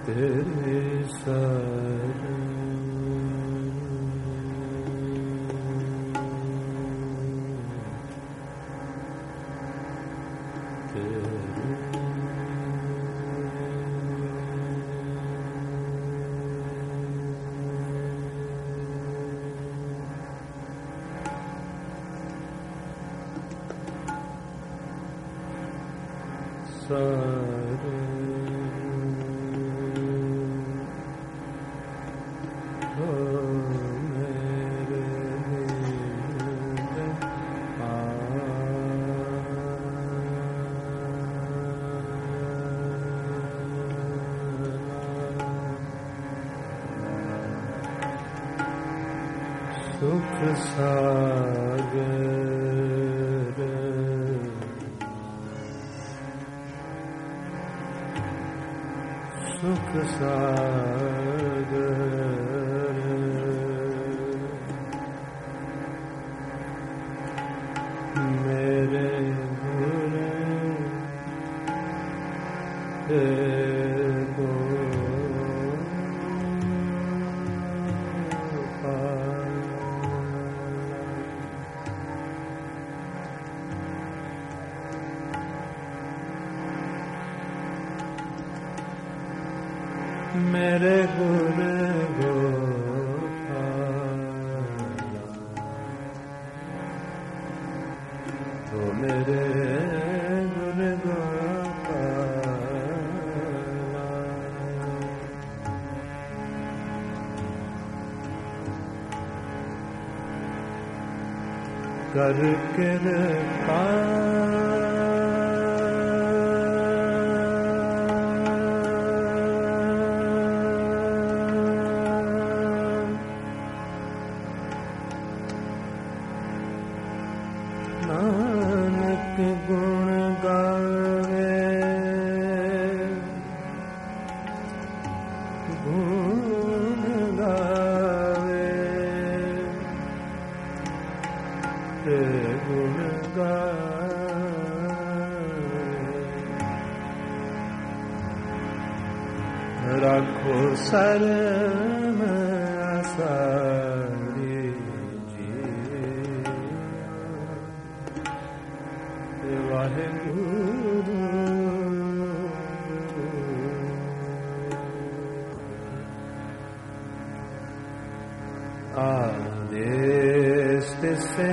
तेरे शरण सुख सागर सुख सागर मेरे गुरु को मेरे गुरु गोपाला तो मेरे गुरु गोपाला कर कृपा नानक गुण गावे गुण गावे ते गुण गावे राखो शरण आसारी वाहेगुरु आदेश से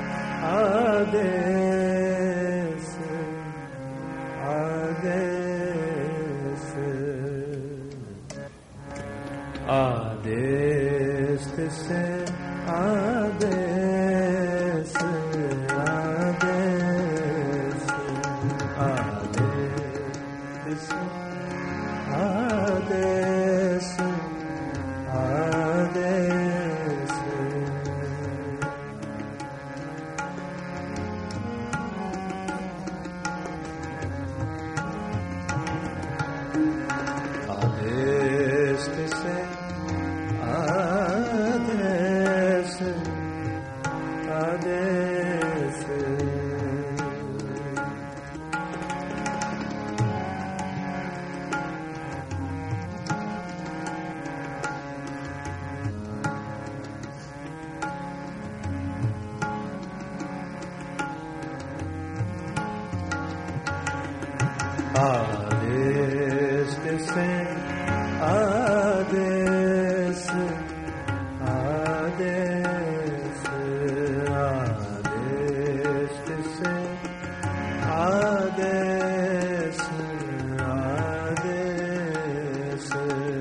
आदेश आदेश आदेश से आदेश आदेश आदेश आदेश से आदेश आदेश आदेश से आदेश आदेश आदेश से आदेश आदेश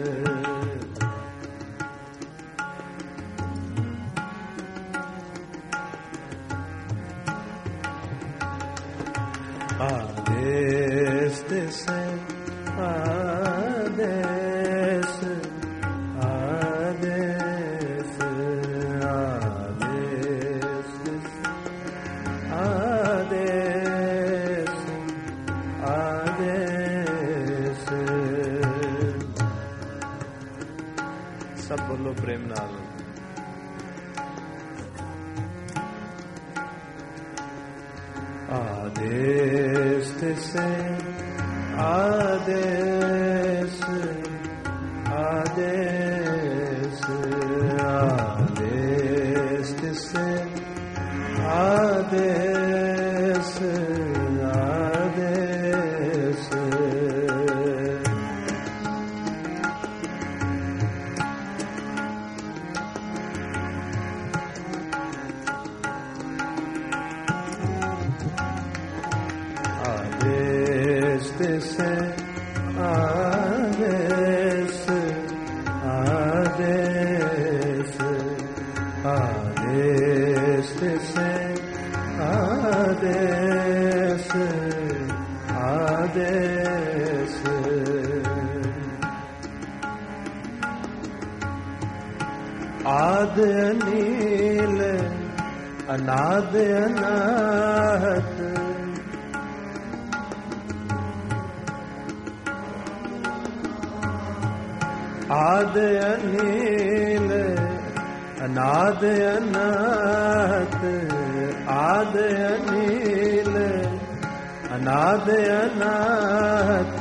आदेश से आदेश आदेश आदेश आदेश सब बोलो प्रेम नाल आदेश से आदेश से आदेश आदेश आदेश से आदेश आदेश आद अनील अनाद अनाहत आद अनील अनाद अनाहत आद अनील अनाद अनाहत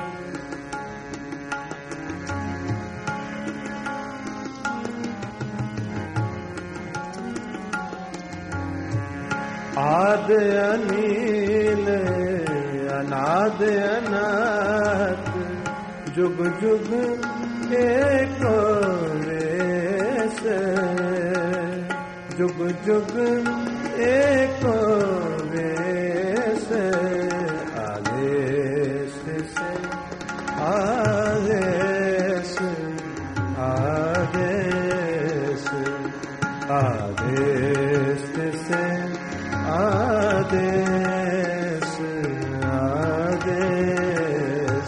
आद अनील अनाद अनाहत जुग जुग एको वेश जुग जुग एको वेश आदेश से आदेश आदेश आदेश से आदेश आदेश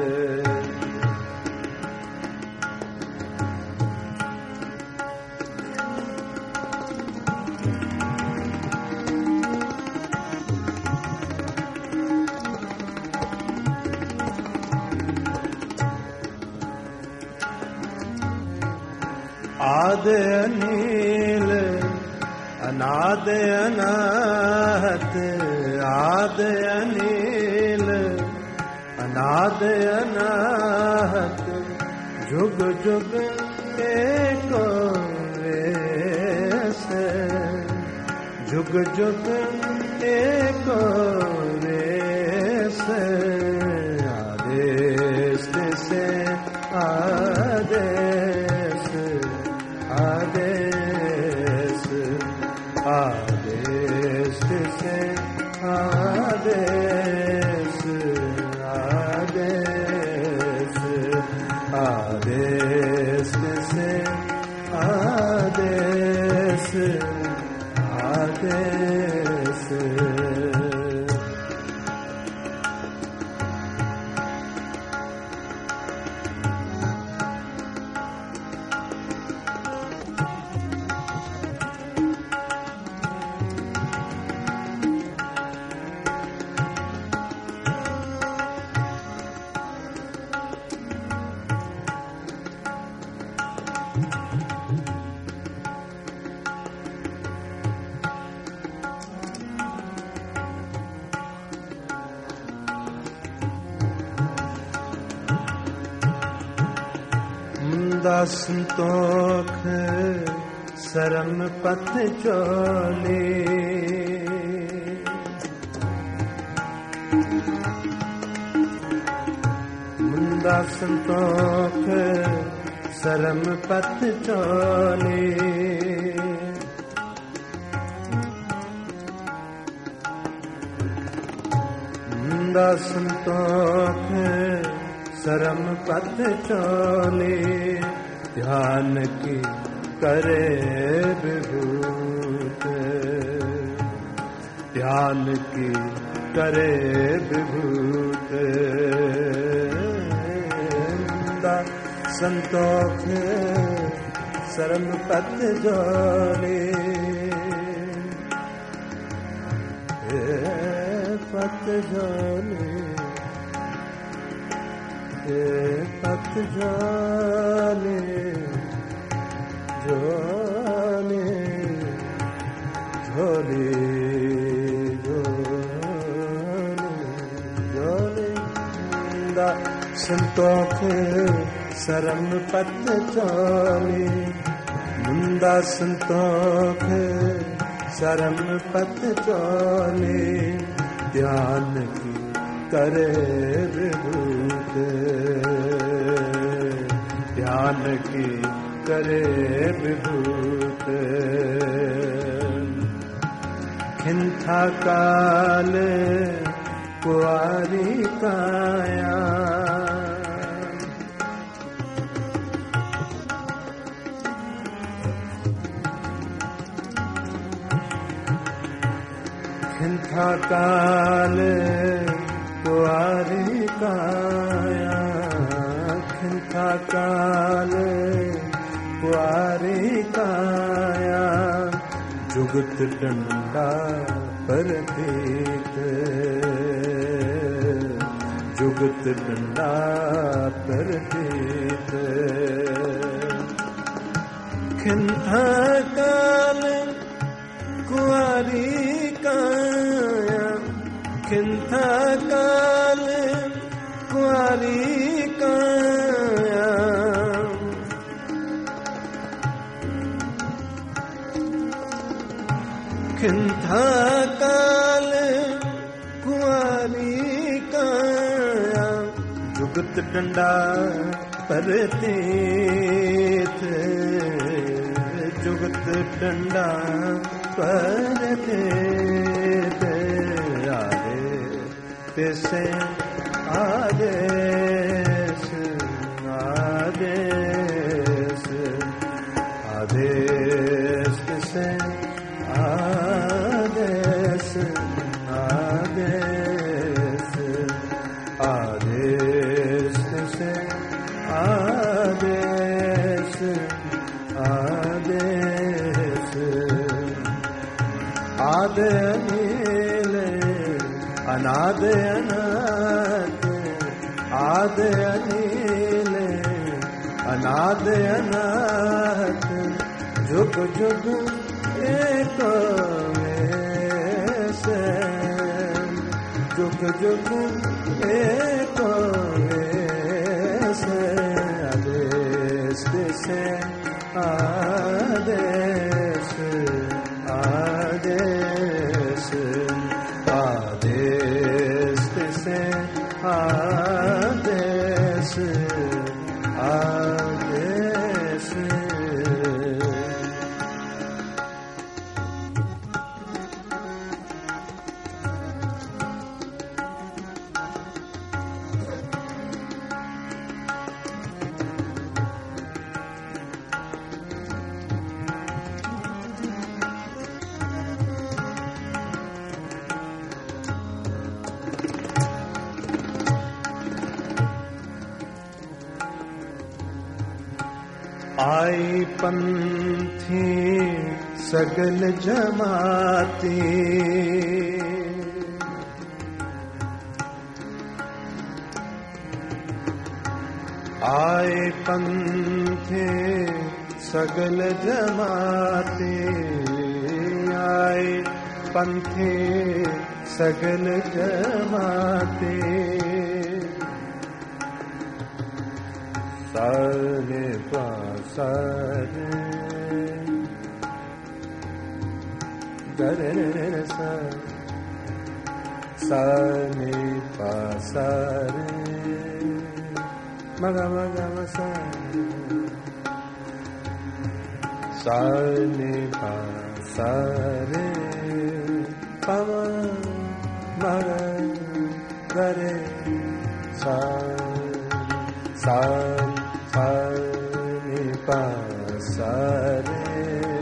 आद अनील अनाद अनाहत आद अनील अनाद अनाहत जुग जुग एको वेश जुग जुग एको वेश आदेश से आदेश आदेश आदेश से आदेश आदेश आदेश से आदेश आदेश संतोख सरम पथ चोली मुंदा संतोख सरम पथ चोली मुंदा संतोख सरम पथ चोली ध्यान की करे विभूत ध्यान की करे विभूत संतोख सरम पथ जोली पथ जोली पथ जाने जाने झोले झोले झोले संतोख सरम पथ चोली मुंदा संतोख सरम पथ चोली ध्यान की करे विभूत ध्यान की करे विभूत खिंथा काल कुआरी काया। खिंथा काल कुआरी काया, खिंथा काल कुआरी काया। जुगत डंडा परतीत, जुगत डंडा परतीत। खिंथा काल कुआरी काया, खिंथा काल कुआरी काया। खिंथा काल कुआरी काया। जुगत डंडा परतीत, जुगत डंडा परतीत। आरे तिसे आदेश, आदेश, आदेश तिसे आदेश, आदेश, आदेश तिसे आदेश, आदेश। आद अनिल अनाद अनाथ, आद अनिल अनाद अनाथ। जुग जुग एक वैसे, जुग जुग एक वैसे। आदेश तिसे आदेश, आदेश, आदेश तिसे आदेश, आदेश। आई पंथी सगल जमाती, आए पंथी सगल जमाती। आए पंथी सगल जमाती। सारे पासारे गरे सा, सारे पासारे मगा मगा मसा। सारे पासारे पवन मगा गरे सा, सा सा नि पा सा रे।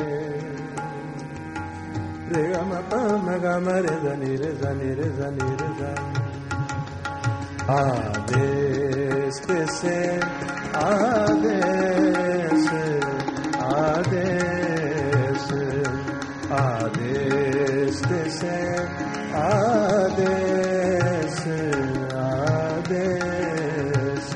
रे ग म प म ग म रे ध नि रे ध नि रे ध नि रे ध। आदेश तिसे आदेश, आदेश, आदेश तिसे आदेश, आदेश।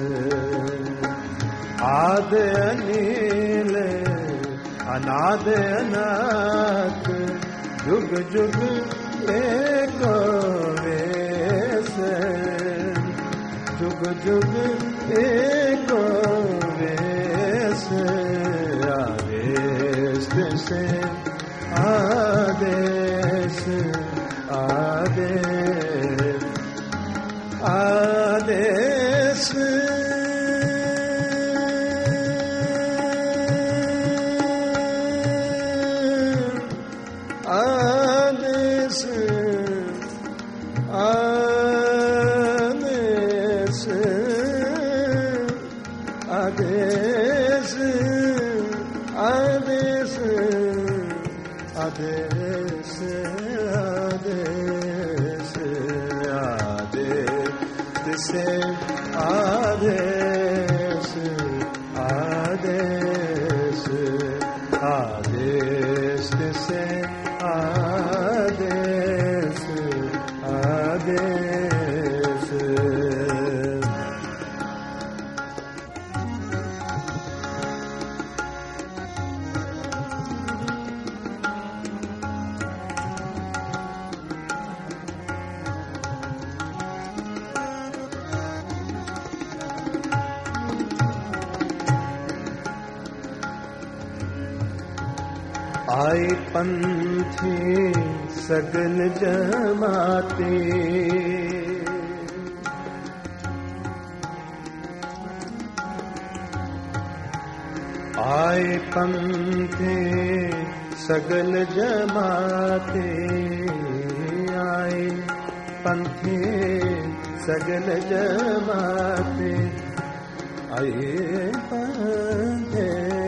आद अनिल अनाद अनाथ, जुग जुग एक वेश, जुग जुग एक वेश। आदेश तिसे आदेश, आदेश, आदेश। आदेश, आदेश। आदेश आदेश आदेश से आदेश आदेश आदेश से आदेश आदेश। आए पंथी सगल जमाते, आए पंथी सगल जमाते, आए पंथी सगल जमाते, आए पंथी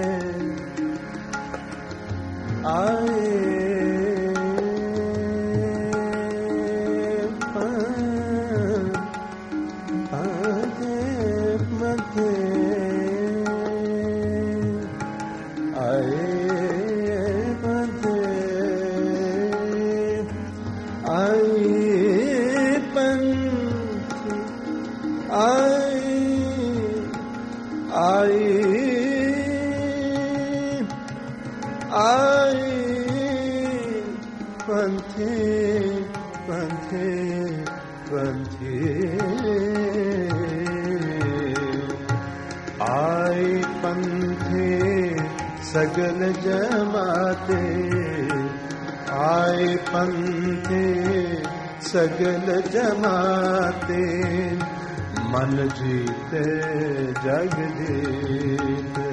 आए पंथी पंथी पंथी आए पंथी सगल जमाते, आए पंथी सगल जमाते, मन जीते जग जीते,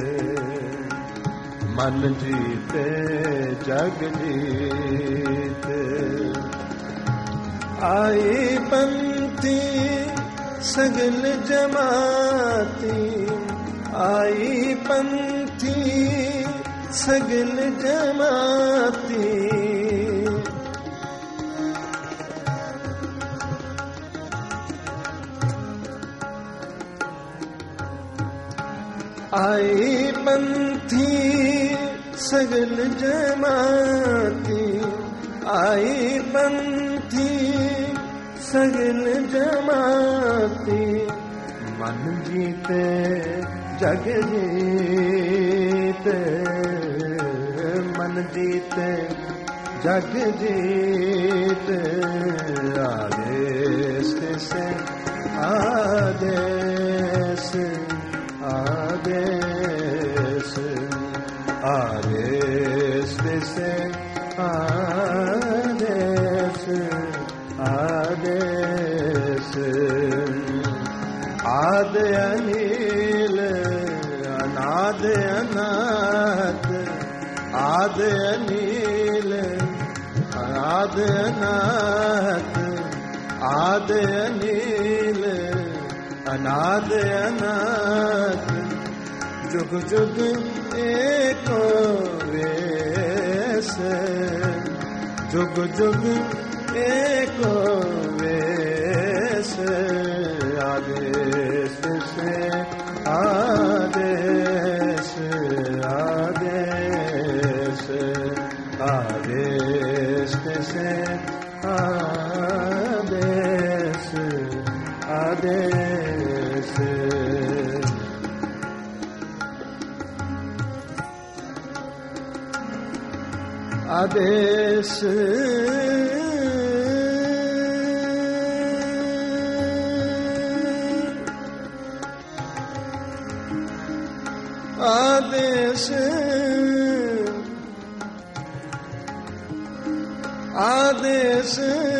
मन जीते जग जीते। आए पंथी सगल जमाती, आई पंथी सगल जमाती, आई पंथी सगल जमाती, आई पंथी सगल जमाती, मन जीते जग जीते, मन जीते जग जीते। आदेश से आदेश आदेश आदेश से आदेश आदेश। आद अनिल अनाद अनाथ, आद अनिल अनाद अनाथ, आद अनिल अनाद अनाथ, जुग जुग एको वेश, जुग जुग एको वेश। आदेश से आदेश आदेश आदेश से आदेश आदेश। आदेश आदेश आदेश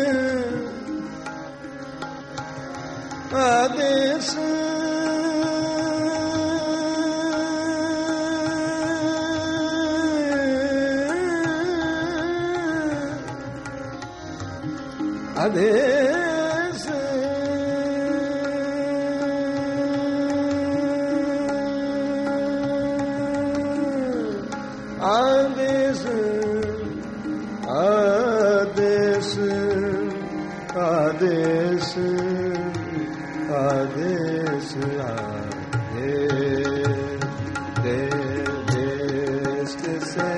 आदेश आदेश आदेश आदेश आदेश आदेश आदेश देश से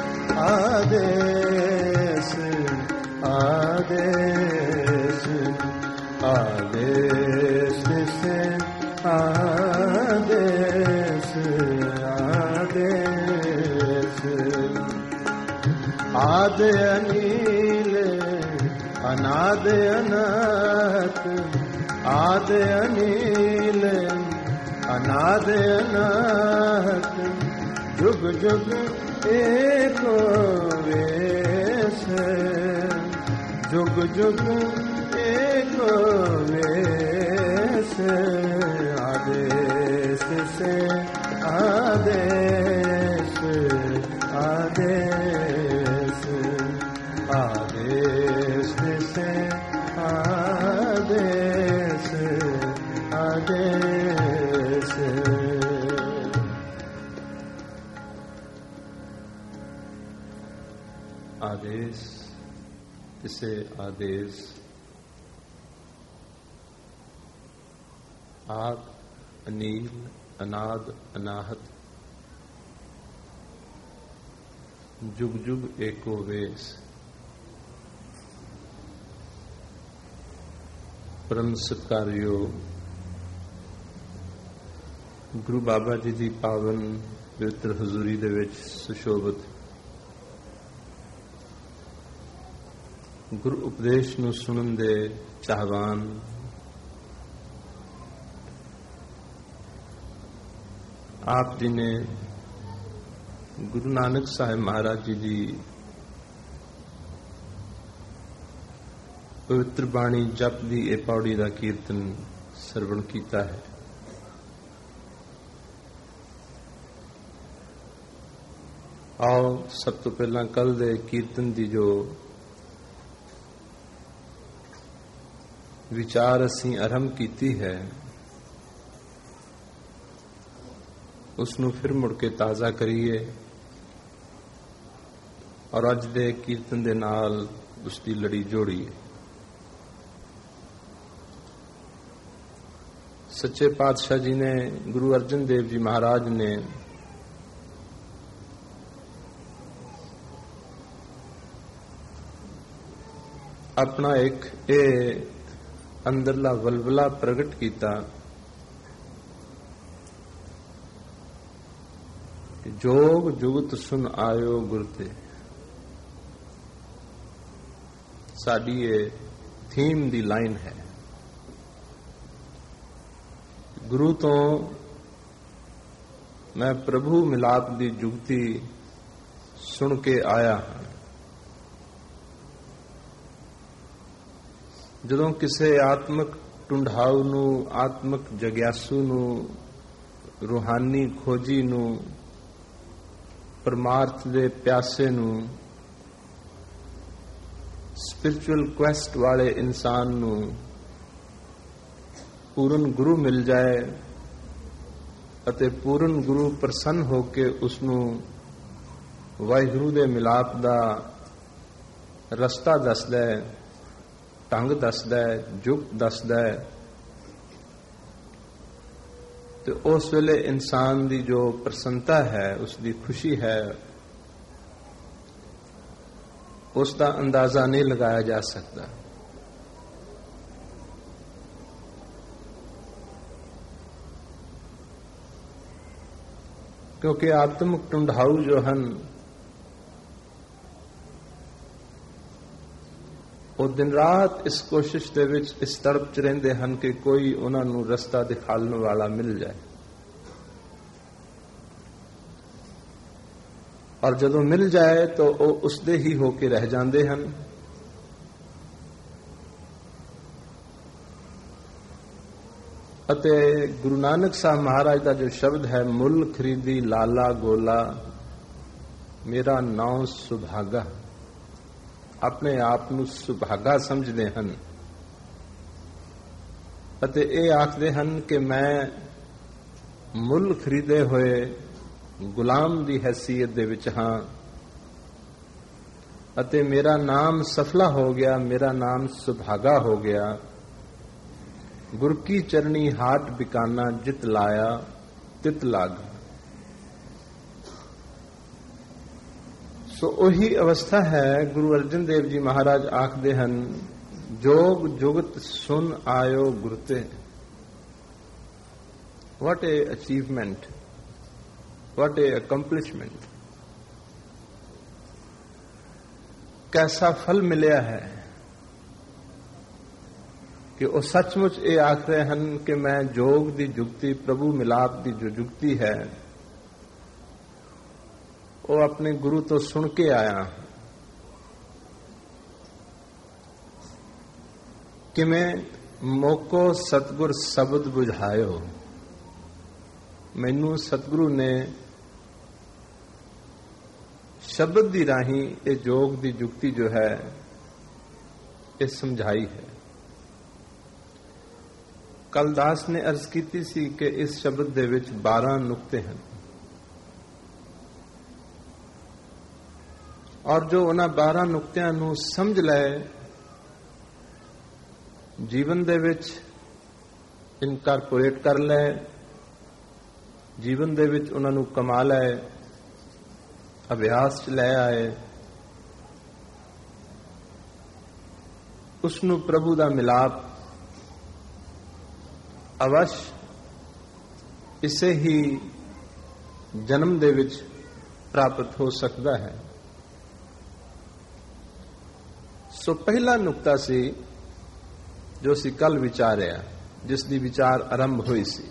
आदेश आदेश आदेश से आदेश आदेश आदि अनील अनाद अनाथ आदि अनील अनाद अनाथ जुग जुग एको वेश जुग जुग एको वेश आदेश से आदेश आदेश आदेश से आदेश आदेश आदेश इसे आदेश आद अनील अनाद अनाहत जुग जुग एको वेश परम सत्कार्यो गुरु बाबा जी की पावन पवित्र हजूरी दे विच सुशोभित गुरु उपदेश नूं सुनन दे चाहवान आप जी ने गुरु नानक साहिब महाराज जी की पवित्र बाणी जप दी ए पौड़ी का कीर्तन सरवण किया है। आओ सब तो पहला कल दे कीर्तन की जो विचार असी आरंभ की है उसनू फिर मुड़ के ताज़ा करिए और अज दे कीर्तन दे नाल उसकी लड़ी जोड़िए। सच्चे पातशाह जी ने गुरु अर्जन देव जी महाराज ने अपना एक अंदरला वलवला प्रगट किया कि जोग जुगत सुन आयो गुरते साडी ये थीम दी लाइन है। गुरु तो मैं प्रभु मिलाप दी जुगती सुन के आया हाँ। जदों किसे आत्मक ढूंढाऊ नू आत्मक जग्यासू नू रूहानी खोजी नू परमार्थ दे प्यासे नू स्पिरिचुअल क्वेस्ट वाले इंसान नू पूर्ण गुरु मिल जाए अते पूर्ण गुरु प्रसन्न होके उसनू वाहिगुरु दे मिलाप दा रस्ता दसदा है ढंग दसदा है जुग दसदा है तो उस वेले इंसान की जो प्रसन्नता है उसकी खुशी है उसका अंदाजा नहीं लगाया जा सकता। क्योंकि आत्मक ढूंढाऊ जो हन वो दिन रात इस कोशिश दे विच इस तड़प च रहिंदे हन कि कोई उन्होंने रस्ता दिखाने वाला मिल जाए और जदों मिल जाए तो वो उसदे ही होके रह जाते हैं। अते गुरु नानक साहब महाराज का जो शब्द है मुल खरीदी लाला गोला मेरा नाम सुभागा अपने आप नू सुभागा समझते हैं अते ये आखते हैं कि मैं मुल खरीदे हुए गुलाम की हैसीयत दे विच हां ਅਤੇ ਮੇਰਾ ਨਾਮ ਸਫਲਾ ਹੋ ਗਿਆ, ਮੇਰਾ ਨਾਮ ਸੁਭਾਗਾ ਹੋ ਗਿਆ। ਗੁਰ ਕੀ ਚਰਣੀ ਹਾਟ ਬਿਕਾਨਾ, ਜਿਤ ਲਾਇਆ ਤਿਤ ਲਾਗਾ। ਸੋ ਉਹੀ ਅਵਸਥਾ ਹੈ। ਗੁਰੂ ਅਰਜਨ ਦੇਵ ਜੀ ਮਹਾਰਾਜ ਆਖਦੇ ਹਨ, ਜੋਗ ਜੁਗਤ ਸੁਨ ਆਇਓ ਗੁਰ ਤੇ। What a achievement, what a accomplishment। कैसा फल मिलिया है कि ਉਹ ਸੱਚਮੁੱਚ ਇਹ ਆਖ ਰਹੇ ਹਨ ਕਿ ਮੈਂ ਜੋਗ ਦੀ ਜੁਗਤੀ, ਪ੍ਰਭੂ ਮਿਲਾਪ ਦੀ ਜੋ ਜੁਗਤੀ ਹੈ, ਉਹ ਆਪਣੇ ਗੁਰੂ ਤੋਂ ਸੁਣ ਕੇ ਆਇਆ। ਕਿਵੇਂ? ਮੋਕੋ ਸਤਿਗੁਰ ਸ਼ਬਦ ਬੁਝਾਇਓ। ਮੈਨੂੰ ਸਤਿਗੁਰੂ ਨੇ ਸ਼ਬਦ ਦੀ ਰਾਹੀਂ ਇਹ ਜੋਗ ਦੀ ਜੁਗਤੀ ਜੋ ਹੈ ਇਹ ਸਮਝਾਈ ਹੈ। ਕਲਦਾਸ ਨੇ ਅਰਜ਼ ਕੀਤੀ ਸੀ ਕਿ ਇਸ ਸ਼ਬਦ ਦੇ ਵਿੱਚ 12 ਨੁਕਤੇ ਹਨ, ਔਰ ਜੋ ਉਹਨਾਂ 12 ਨੁਕਤਿਆਂ ਨੂੰ ਸਮਝ ਲਏ, ਜੀਵਨ ਦੇ ਵਿੱਚ ਇਨਕਾਰਪੋਰੇਟ ਕਰ ਲਏ, ਜੀਵਨ ਦੇ ਵਿੱਚ ਉਹਨਾਂ ਨੂੰ ਕਮਾ ਲਏ, ਅਭਿਆਸ 'ਚ ਲੈ ਆਏ, ਉਸ ਨੂੰ ਪ੍ਰਭੂ ਦਾ ਮਿਲਾਪ ਅਵਸ਼ ਇਸੇ ਹੀ ਜਨਮ ਦੇ ਵਿੱਚ ਪ੍ਰਾਪਤ ਹੋ ਸਕਦਾ ਹੈ। ਸੋ ਪਹਿਲਾ ਨੁਕਤਾ ਸੀ ਜੋ ਅਸੀਂ ਕੱਲ ਵਿਚਾਰਿਆ, ਜਿਸ ਦੀ ਵਿਚਾਰ ਆਰੰਭ ਹੋਈ ਸੀ।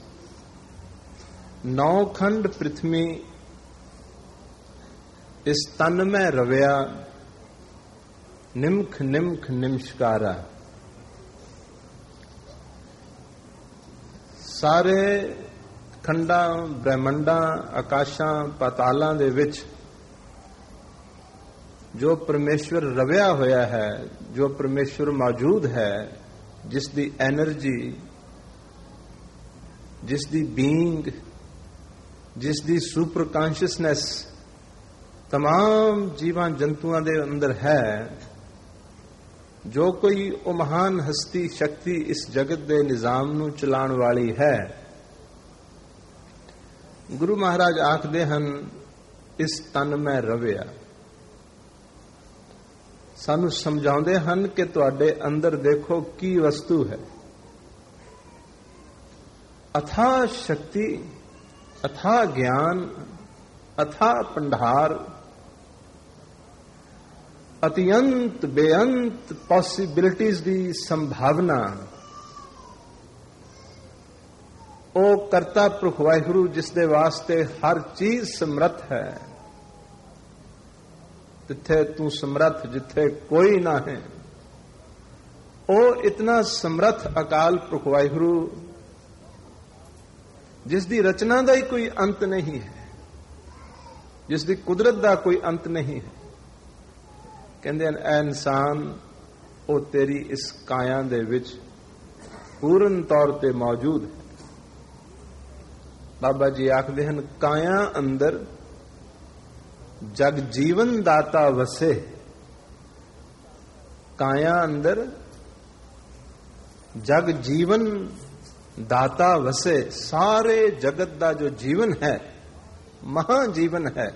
9 ਖੰਡ ਪ੍ਰਿਥਵੀ ਇਸ ਤਨ ਮੈਂ ਰਵਿਆ, ਨਿਮਖ ਨਿਮਖ ਨਿਮਸ਼ਕਾਰਾ। ਸਾਰੇ ਖੰਡਾਂ, ਬ੍ਰਹਿਮੰਡਾਂ, ਆਕਾਸ਼ਾਂ, ਪਾਤਾਲਾਂ ਦੇ ਵਿੱਚ ਜੋ ਪਰਮੇਸ਼ਵਰ ਰਵਿਆ ਹੋਇਆ ਹੈ, ਜੋ ਪਰਮੇਸ਼ਵਰ ਮੌਜੂਦ ਹੈ, ਜਿਸ ਦੀ ਐਨਰਜੀ, ਜਿਸ ਦੀ ਬੀਇੰਗ, ਜਿਸ ਦੀ ਸੁਪਰ ਕੌਨਸ਼ੀਅਸਨੈਸ तमाम ਜੀਵਾਂ ਜੰਤੂਆਂ ਦੇ ਅੰਦਰ ਹੈ, ਜੋ ਕੋਈ ਉਹ ਮਹਾਨ ਹਸਤੀ ਸ਼ਕਤੀ ਇਸ ਜਗਤ ਦੇ ਨਿਜ਼ਾਮ ਨੂੰ ਚਲਾਉਣ ਵਾਲੀ ਹੈ। ਗੁਰੂ ਮਹਾਰਾਜ ਆਖਦੇ ਹਨ, ਇਸ ਤਨ ਮੈਂ ਰਵਿਆ। ਸਾਨੂੰ ਸਮਝਾਉਂਦੇ ਹਨ ਕਿ ਤੁਹਾਡੇ ਅੰਦਰ ਦੇਖੋ ਕੀ ਵਸਤੂ ਹੈ। ਅਥਾਹ ਸ਼ਕਤੀ, ਅਥਾਹ ਗਿਆਨ, ਅਥਾਹ ਭੰਡਾਰ, ਅਤਿਅੰਤ ਬੇਅੰਤ ਪੋਸਿਬਿਲਿਟੀਜ਼ ਦੀ ਸੰਭਾਵਨਾ। ਉਹ ਕਰਤਾ ਪੁਰਖ ਵਾਹਿਗੁਰੂ ਜਿਸ ਦੇ ਵਾਸਤੇ ਹਰ ਚੀਜ਼ ਸਮਰੱਥ ਹੈ। ਜਿੱਥੇ ਤੂੰ ਸਮਰੱਥ, ਜਿੱਥੇ ਕੋਈ ਨਾ ਹੈ। ਉਹ ਇਤਨਾ ਸਮਰੱਥ ਅਕਾਲ ਪੁਰਖ ਵਾਹਿਗੁਰੂ ਜਿਸ ਦੀ ਰਚਨਾ ਦਾ ਹੀ ਕੋਈ ਅੰਤ ਨਹੀਂ ਹੈ, ਜਿਸ ਦੀ ਕੁਦਰਤ ਦਾ ਕੋਈ ਅੰਤ ਨਹੀਂ ਹੈ। ਕਹਿੰਦੇ ਹਨ, ਐ ਇਨਸਾਨ, ਉਹ ਤੇਰੀ ਇਸ ਕਾਇਆ ਦੇ ਵਿੱਚ ਪੂਰਨ ਤੌਰ ਤੇ ਮੌਜੂਦ ਹੈ। ਬਾਬਾ ਜੀ ਆਖਦੇ ਹਨ, ਕਾਇਆ ਅੰਦਰ ਜਗ ਜੀਵਨ ਦਾਤਾ ਵਸੇ। ਕਾਇਆ ਅੰਦਰ ਜਗ ਜੀਵਨ ਦਾਤਾ ਵਸੇ। ਸਾਰੇ ਜਗਤ ਦਾ ਜੋ ਜੀਵਨ ਹੈ, ਮਹਾ ਜੀਵਨ ਹੈ,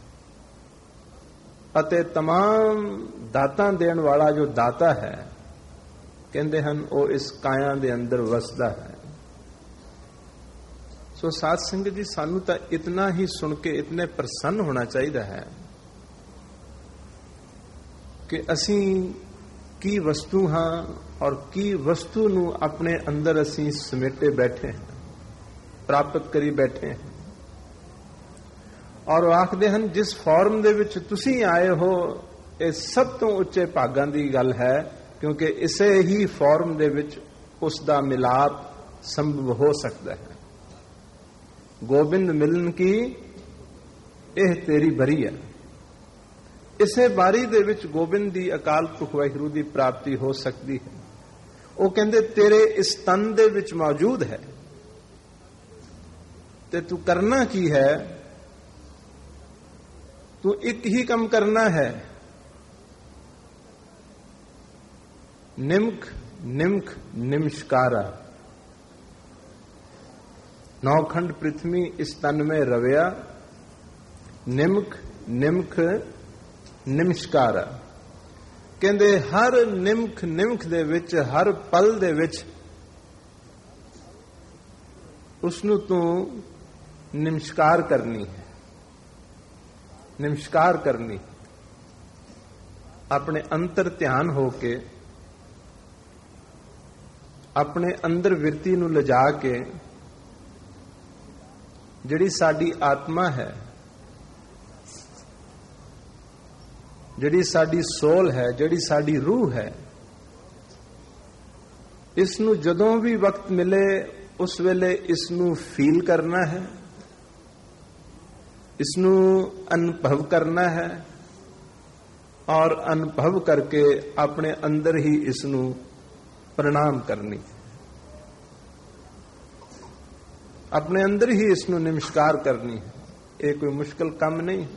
ਅਤੇ तमाम ਦਾਤਾਂ ਦੇਣ ਵਾਲਾ ਜੋ ਦਾਤਾ ਹੈ, ਕਹਿੰਦੇ ਹਨ ਉਹ ਇਸ ਕਾਇਆ ਦੇ ਅੰਦਰ ਵਸਦਾ ਹੈ। ਸੋ ਸਾਧ ਸੰਗਤ ਜੀ, ਸਾਨੂੰ ਤਾਂ ਇਤਨਾ ਹੀ ਸੁਣ ਕੇ ਇਤਨੇ ਪ੍ਰਸੰਨ ਹੋਣਾ ਚਾਹੀਦਾ ਹੈ ਕਿ ਅਸੀਂ ਕੀ ਵਸਤੂ ਹਾਂ ਔਰ ਕੀ ਵਸਤੂ ਨੂੰ ਆਪਣੇ ਅੰਦਰ ਅਸੀਂ ਸਮੇਟੇ ਬੈਠੇ ਹਾਂ, ਪ੍ਰਾਪਤ ਕਰੀ ਬੈਠੇ ਹਾਂ। ਔਰ ਉਹ ਆਖਦੇ ਹਨ, ਜਿਸ ਫਾਰਮ ਦੇ ਵਿੱਚ ਤੁਸੀਂ ਆਏ ਹੋ, ਇਹ ਸਭ ਤੋਂ ਉੱਚੇ ਭਾਗਾਂ ਦੀ ਗੱਲ ਹੈ, ਕਿਉਂਕਿ ਇਸੇ ਹੀ ਫਾਰਮ ਦੇ ਵਿੱਚ ਉਸ ਦਾ ਮਿਲਾਪ ਸੰਭਵ ਹੋ ਸਕਦਾ ਹੈ। ਗੋਬਿੰਦ ਮਿਲਨ ਕੀ ਇਹ ਤੇਰੀ ਬਰੀ ਹੈ। ਇਸੇ ਬਾਰੀ ਦੇ ਵਿੱਚ ਗੋਬਿੰਦ ਦੀ, ਅਕਾਲ ਪੁਰਖ ਵਾਹਿਗੁਰੂ ਦੀ ਪ੍ਰਾਪਤੀ ਹੋ ਸਕਦੀ ਹੈ। ਉਹ ਕਹਿੰਦੇ, ਤੇਰੇ ਇਸ ਤਨ ਦੇ ਵਿੱਚ ਮੌਜੂਦ ਹੈ ਤੇ ਤੂੰ ਕਰਨਾ ਕੀ ਹੈ? ਤੂੰ ਇੱਕ ਹੀ ਕੰਮ ਕਰਨਾ ਹੈ ਨਿਮਖ ਨਿਮਖ ਨਿਮਸ਼ਕਾਰਾ। ਨੌਖੰਡ ਪ੍ਰਿਥਵੀ ਇਸ ਤਨ ਮੇ ਰਵਿਆ, ਨਿਮਖ ਨਿਮਖ ਨਿਮਸ਼ਕਾਰਾ। ਕਹਿੰਦੇ ਹਰ ਨਿਮਖ ਨਿਮਖ ਦੇ ਵਿੱਚ, ਹਰ ਪਲ ਦੇ ਵਿੱਚ ਉਸ ਨੂੰ ਤੂੰ ਨਿਮਸ਼ਕਾਰ ਕਰਨੀ ਹੈ, ਨਿਮਸ਼ਕਾਰ ਕਰਨੀ। ਆਪਣੇ ਅੰਤਰ ਧਿਆਨ ਹੋ ਕੇ, ਆਪਣੇ ਅੰਦਰ ਵਿਰਤੀ ਨੂੰ ਲਿਜਾ ਕੇ, ਜਿਹੜੀ ਸਾਡੀ ਆਤਮਾ ਹੈ, ਜਿਹੜੀ ਸਾਡੀ ਸੋਲ ਹੈ, ਜਿਹੜੀ ਸਾਡੀ ਰੂਹ ਹੈ, ਇਸ ਨੂੰ ਜਦੋਂ ਵੀ ਵਕਤ ਮਿਲੇ ਉਸ ਵੇਲੇ ਇਸ ਨੂੰ ਫੀਲ ਕਰਨਾ ਹੈ, ਇਸ ਨੂੰ ਅਨੁਭਵ ਕਰਨਾ ਹੈ, ਔਰ ਅਨੁਭਵ ਕਰਕੇ ਆਪਣੇ ਅੰਦਰ ਹੀ ਇਸ ਨੂੰ ਪ੍ਰਣਾਮ ਕਰਨੀ, ਆਪਣੇ ਅੰਦਰ ਹੀ ਇਸ ਨੂੰ ਨਮਸਕਾਰ ਕਰਨੀ ਹੈ। ਇਹ ਕੋਈ ਮੁਸ਼ਕਲ ਕੰਮ ਨਹੀਂ,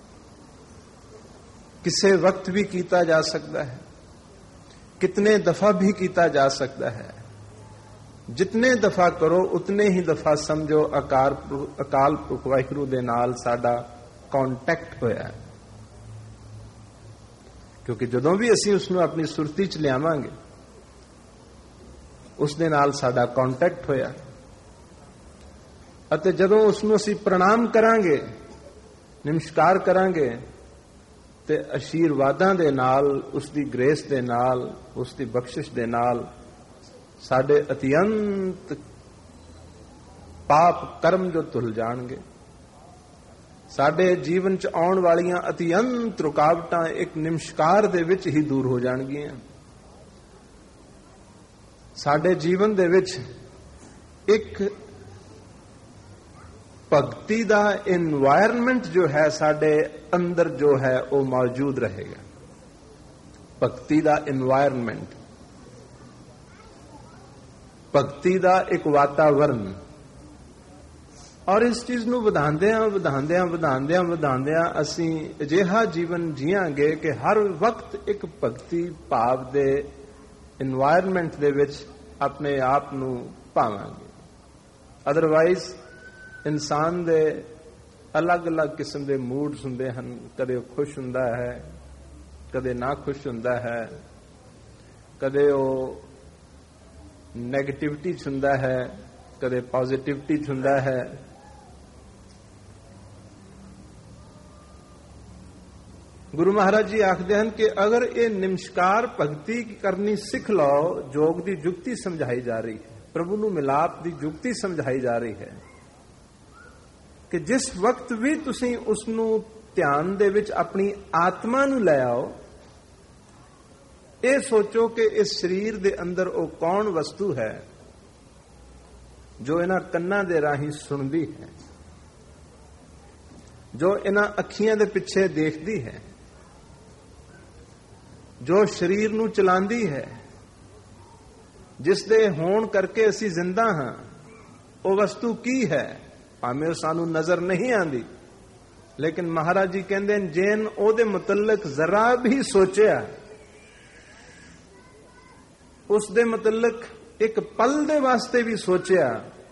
ਕਿਸੇ ਵਕਤ ਵੀ ਕੀਤਾ ਜਾ ਸਕਦਾ ਹੈ, कितने दफा भी किया जा सकता है। जितने दफा करो उतने ही दफा समझो अकाल पुरख वाहिगुरू दे नाल साडा कॉन्टैक्ट होया है। क्योंकि जदों भी असीं उसनूं अपनी सुरती च लियावांगे उस दे नाल साडा कॉन्टैक्ट होया, अते जदों उसनूं असीं प्रणाम करांगे, नमस्कार करांगे, ते आशीर्वादां दे नाल, उसकी ग्रेस दे नाल, उसकी बख्शिश दे नाल साडे अत्यंत पाप कर्म जो धुल जाणगे, साडे जीवन च आउण वालियां अत्यंत रुकावटां एक नमस्कार दे विच ही दूर हो जाणगीआं। साडे जीवन दे विच एक भगती दा एनवायरनमेंट जो है साडे अंदर जो है वो मौजूद रहेगा। भगती दा एनवायरनमेंट, भगती दा एक वातावरण, और इस चीज नूं वधांदियां असीं अजिहा जीवन जीआंगे कि हर वक्त एक भगती भाव दे एनवायरनमेंट दे विच अपने आप नूं भावांगे। अदरवाइज इंसान दे अलग अलग किस्म के मूड्स हुंदे हन, कदे खुश हुंदा है, कदे ना खुश हुंदा है, कदे वो नेगेटिविटी च हुंदा है, कदे पॉजिटिविटी च हुंदा है। गुरु महाराज जी आखदे हन कि अगर ये नमस्कार भगती करनी सीख लो, जोग की जुगती समझाई जा रही है, प्रभु नूं मिलाप की जुगती समझाई जा रही है कि जिस वक्त भी तुसीं उसनूं ध्यान दे विच अपनी आत्मा नूं लै आओ, ये सोचो कि इस शरीर दे अंदर वो कौन वस्तु है जो इन्हां कन्नां दे राहीं सुणदी है, जो इन्हां अखियां दे पिछे देखदी है, जो शरीर नूं चलांदी है, जिस दे होण करके असीं जिंदा हां। वो वस्तु की है भावें सानू नजर नहीं आती, लेकिन महाराज जी कहते हैं जेन ओदे मुतल्लक जरा भी सोचिया, उस दे मुतल्लक एक पल दे वास्ते भी सोचिया,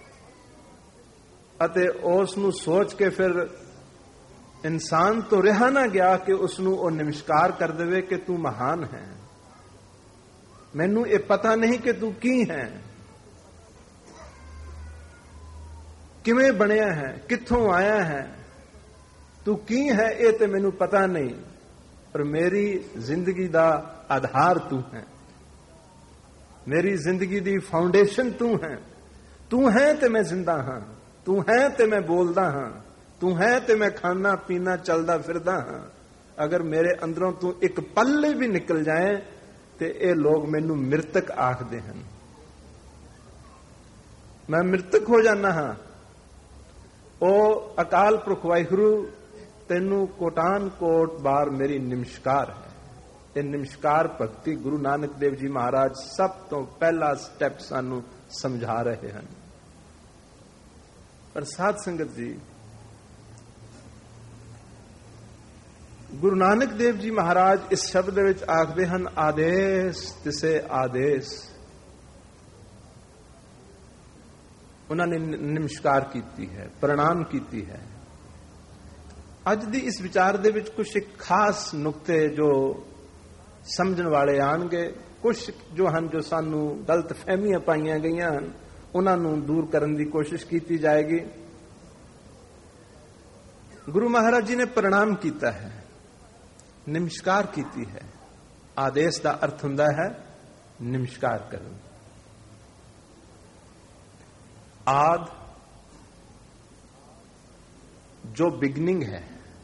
अते उस नू सोच के फिर इंसान तो रहा ना गया कि उसनू वो नमस्कार कर देवे कि तू महान है, मैनू ये पता नहीं कि तू की है, किवें बनिया है, कित्थों आया है, तू की है, ये तो मैनू पता नहीं, पर मेरी जिंदगी दा आधार तू है, मेरी जिंदगी दी फाउंडेशन तू है ते मैं जिंदा हां, तू है ते मैं बोलदा हां, तू है ते मैं खाना पीना चलदा फिरदा हां। अगर मेरे अंदरों तू एक पल भी निकल जाए ते ये लोग मैनू मृतक आखदे हन, मैं मृतक हो जाना हां। ओ अकाल पुरख वाहिगुरू तेनू कोटान कोट बार मेरी नमस्कार है। ये नमस्कार भक्ति गुरु नानक देव जी महाराज सब तो पहला स्टैप सानू समझा रहे हैं। पर साध संगत जी, ਗੁਰੂ ਨਾਨਕ ਦੇਵ ਜੀ ਮਹਾਰਾਜ ਇਸ ਸ਼ਬਦ ਦੇ ਵਿੱਚ ਆਖਦੇ ਹਨ, ਆਦੇਸ ਤਿਸੇ ਆਦੇਸ। ਉਹਨਾਂ ਨੇ ਨਮਸਕਾਰ ਕੀਤੀ ਹੈ, ਪ੍ਰਣਾਮ ਕੀਤੀ ਹੈ। ਅੱਜ ਦੀ ਇਸ ਵਿਚਾਰ ਦੇ ਵਿੱਚ ਕੁਝ ਇੱਕ ਖਾਸ ਨੁਕਤੇ ਜੋ ਸਮਝਣ ਵਾਲੇ ਆਣਗੇ, ਕੁਝ ਜੋ ਹਨ ਜੋ ਸਾਨੂੰ ਗਲਤ ਫਹਿਮੀਆਂ ਪਾਈਆਂ ਗਈਆਂ ਹਨ, ਉਹਨਾਂ ਨੂੰ ਦੂਰ ਕਰਨ ਦੀ ਕੋਸ਼ਿਸ਼ ਕੀਤੀ ਜਾਏਗੀ। ਗੁਰੂ ਮਹਾਰਾਜ ਜੀ ਨੇ ਪ੍ਰਣਾਮ ਕੀਤਾ ਹੈ, ਨਮਸਕਾਰ ਕੀਤੀ ਹੈ। ਆਦੇਸ਼ ਦਾ ਅਰਥ ਹੁੰਦਾ ਹੈ ਨਮਸਕਾਰ ਕਰਨਾ। ਆਦ ਜੋ ਬਿਗਨਿੰਗ ਹੈ,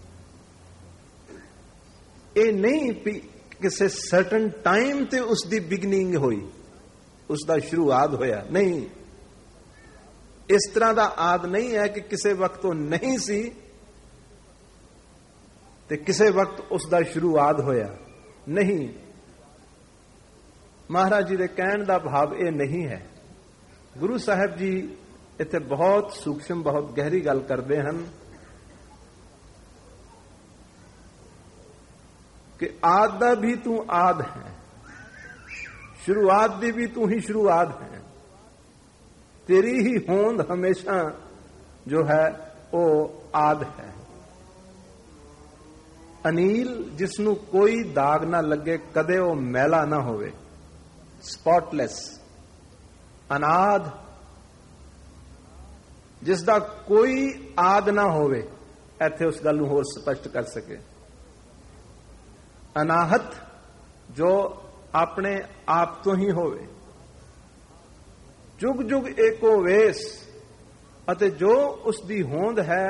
ਇਹ ਨਹੀਂ ਕਿਸੇ ਸਰਟਨ ਟਾਈਮ ਤੇ ਉਸ ਦੀ ਬਿਗਨਿੰਗ ਹੋਈ, ਉਸ ਦਾ ਸ਼ੁਰੂਆਤ ਹੋਇਆ, ਨਹੀਂ। ਇਸ ਤਰ੍ਹਾਂ ਦਾ ਆਦ ਨਹੀਂ ਹੈ ਕਿ ਕਿਸੇ ਵਕਤ ਉਹ ਨਹੀਂ ਸੀ ਤੇ ਕਿਸੇ ਵਕਤ ਉਸ ਦਾ ਸ਼ੁਰੂਆਤ ਹੋਇਆ, ਨਹੀਂ। ਮਹਾਰਾਜ ਜੀ ਦੇ ਕਹਿਣ ਦਾ ਭਾਵ ਇਹ ਨਹੀਂ ਹੈ। ਗੁਰੂ ਸਾਹਿਬ ਜੀ ਇੱਥੇ ਬਹੁਤ ਸੂਖਸ਼ਮ, ਬਹੁਤ ਗਹਿਰੀ ਗੱਲ ਕਰਦੇ ਹਨ ਕਿ ਆਦ ਦਾ ਵੀ ਤੂੰ ਆਦ ਹੈ, ਸ਼ੁਰੂਆਤ ਦੀ ਵੀ ਤੂੰ ਹੀ ਸ਼ੁਰੂਆਤ ਹੈ। ਤੇਰੀ ਹੀ ਹੋਂਦ ਹਮੇਸ਼ਾ ਜੋ ਹੈ ਉਹ ਆਦ ਹੈ। ਅਨੀਲ, ਜਿਸ ਨੂੰ ਕੋਈ ਦਾਗ ਨਾ ਲੱਗੇ, ਕਦੇ ਉਹ ਮੈਲਾ ਨਾ ਹੋਵੇ, ਸਪੌਟਲੈਸ। ਅਨਾਦ, ਜਿਸ ਦਾ ਕੋਈ ਆਦ ਨਾ ਹੋਵੇ। ਇੱਥੇ ਉਸ ਗੱਲ ਨੂੰ ਹੋਰ ਸਪਸ਼ਟ ਕਰ ਸਕੇ। ਅਨਾਹਤ, ਜੋ ਆਪਣੇ ਆਪ ਤੋਂ ਹੀ ਹੋਵੇ। ਜੁਗ ਜੁਗ ਏਕੋ ਵੇਸ, ਅਤੇ ਜੋ ਉਸ ਦੀ ਹੋਂਦ ਹੈ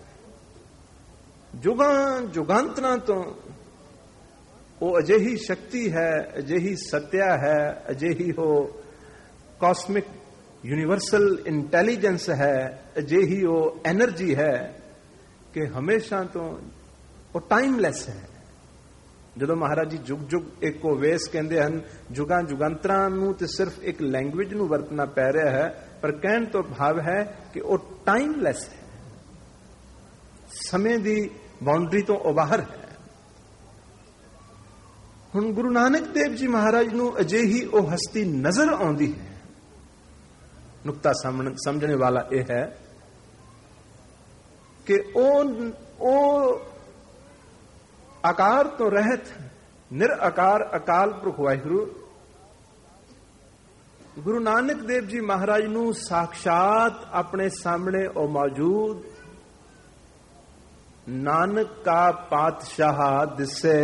ਜੁਗਾਂ ਜੁਗਾਂਤਰਾਂ ਤੋਂ, ਉਹ ਅਜਿਹੀ ਸ਼ਕਤੀ ਹੈ, ਅਜਿਹੀ ਸੱਤਿਆ ਹੈ, ਅਜਿਹੀ ਉਹ ਕਾਸਮਿਕ ਯੂਨੀਵਰਸਲ ਇੰਟੈਲੀਜੈਂਸ ਹੈ, ਅਜਿਹੀ ਉਹ ਐਨਰਜੀ ਹੈ ਕਿ ਹਮੇਸ਼ਾ ਤੋਂ ਉਹ ਟਾਈਮਲੈਸ ਹੈ। ਜਦੋਂ ਮਹਾਰਾਜ ਜੀ ਜੁਗ ਜੁਗ ਏਕੋ ਵੇਸ ਕਹਿੰਦੇ ਹਨ, ਜੁਗਾਂ ਜੁਗਾਂਤਰਾਂ ਨੂੰ ਤੇ ਸਿਰਫ ਇੱਕ ਲੈਂਗੁਏਜ ਨੂੰ ਵਰਤਣਾ ਪੈ ਰਿਹਾ ਹੈ, ਪਰ ਕਹਿਣ ਤੋਂ ਭਾਵ ਹੈ ਕਿ ਉਹ ਟਾਈਮਲੈਸ ਹੈ, ਸਮੇਂ ਦੀ ਬਾਉਂਡਰੀ ਤੋਂ ਉਹ ਬਾਹਰ ਹੈ। ਹੁਣ ਗੁਰੂ ਨਾਨਕ ਦੇਵ ਜੀ ਮਹਾਰਾਜ ਨੂੰ ਅਜਿਹੀ ਉਹ ਹਸਤੀ ਨਜ਼ਰ ਆਉਂਦੀ ਹੈ। ਨੁਕਤਾ ਸਮਝਣੇ ਵਾਲਾ ਇਹ ਹੈ ਕਿ ਉਹ ਆਕਾਰ ਤੋਂ ਰਹਿਤ ਨਿਰਆਕਾਰ ਅਕਾਲ ਪੁਰਖ ਵਾਹਿਗੁਰੂ ਗੁਰੂ ਨਾਨਕ ਦੇਵ ਜੀ ਮਹਾਰਾਜ ਨੂੰ ਸਾਖਸ਼ਾਤ ਆਪਣੇ ਸਾਹਮਣੇ ਉਹ ਮੌਜੂਦ ਨਾਨਕ ਕਾ ਪਾਤਸ਼ਾਹ ਦਿਸੇ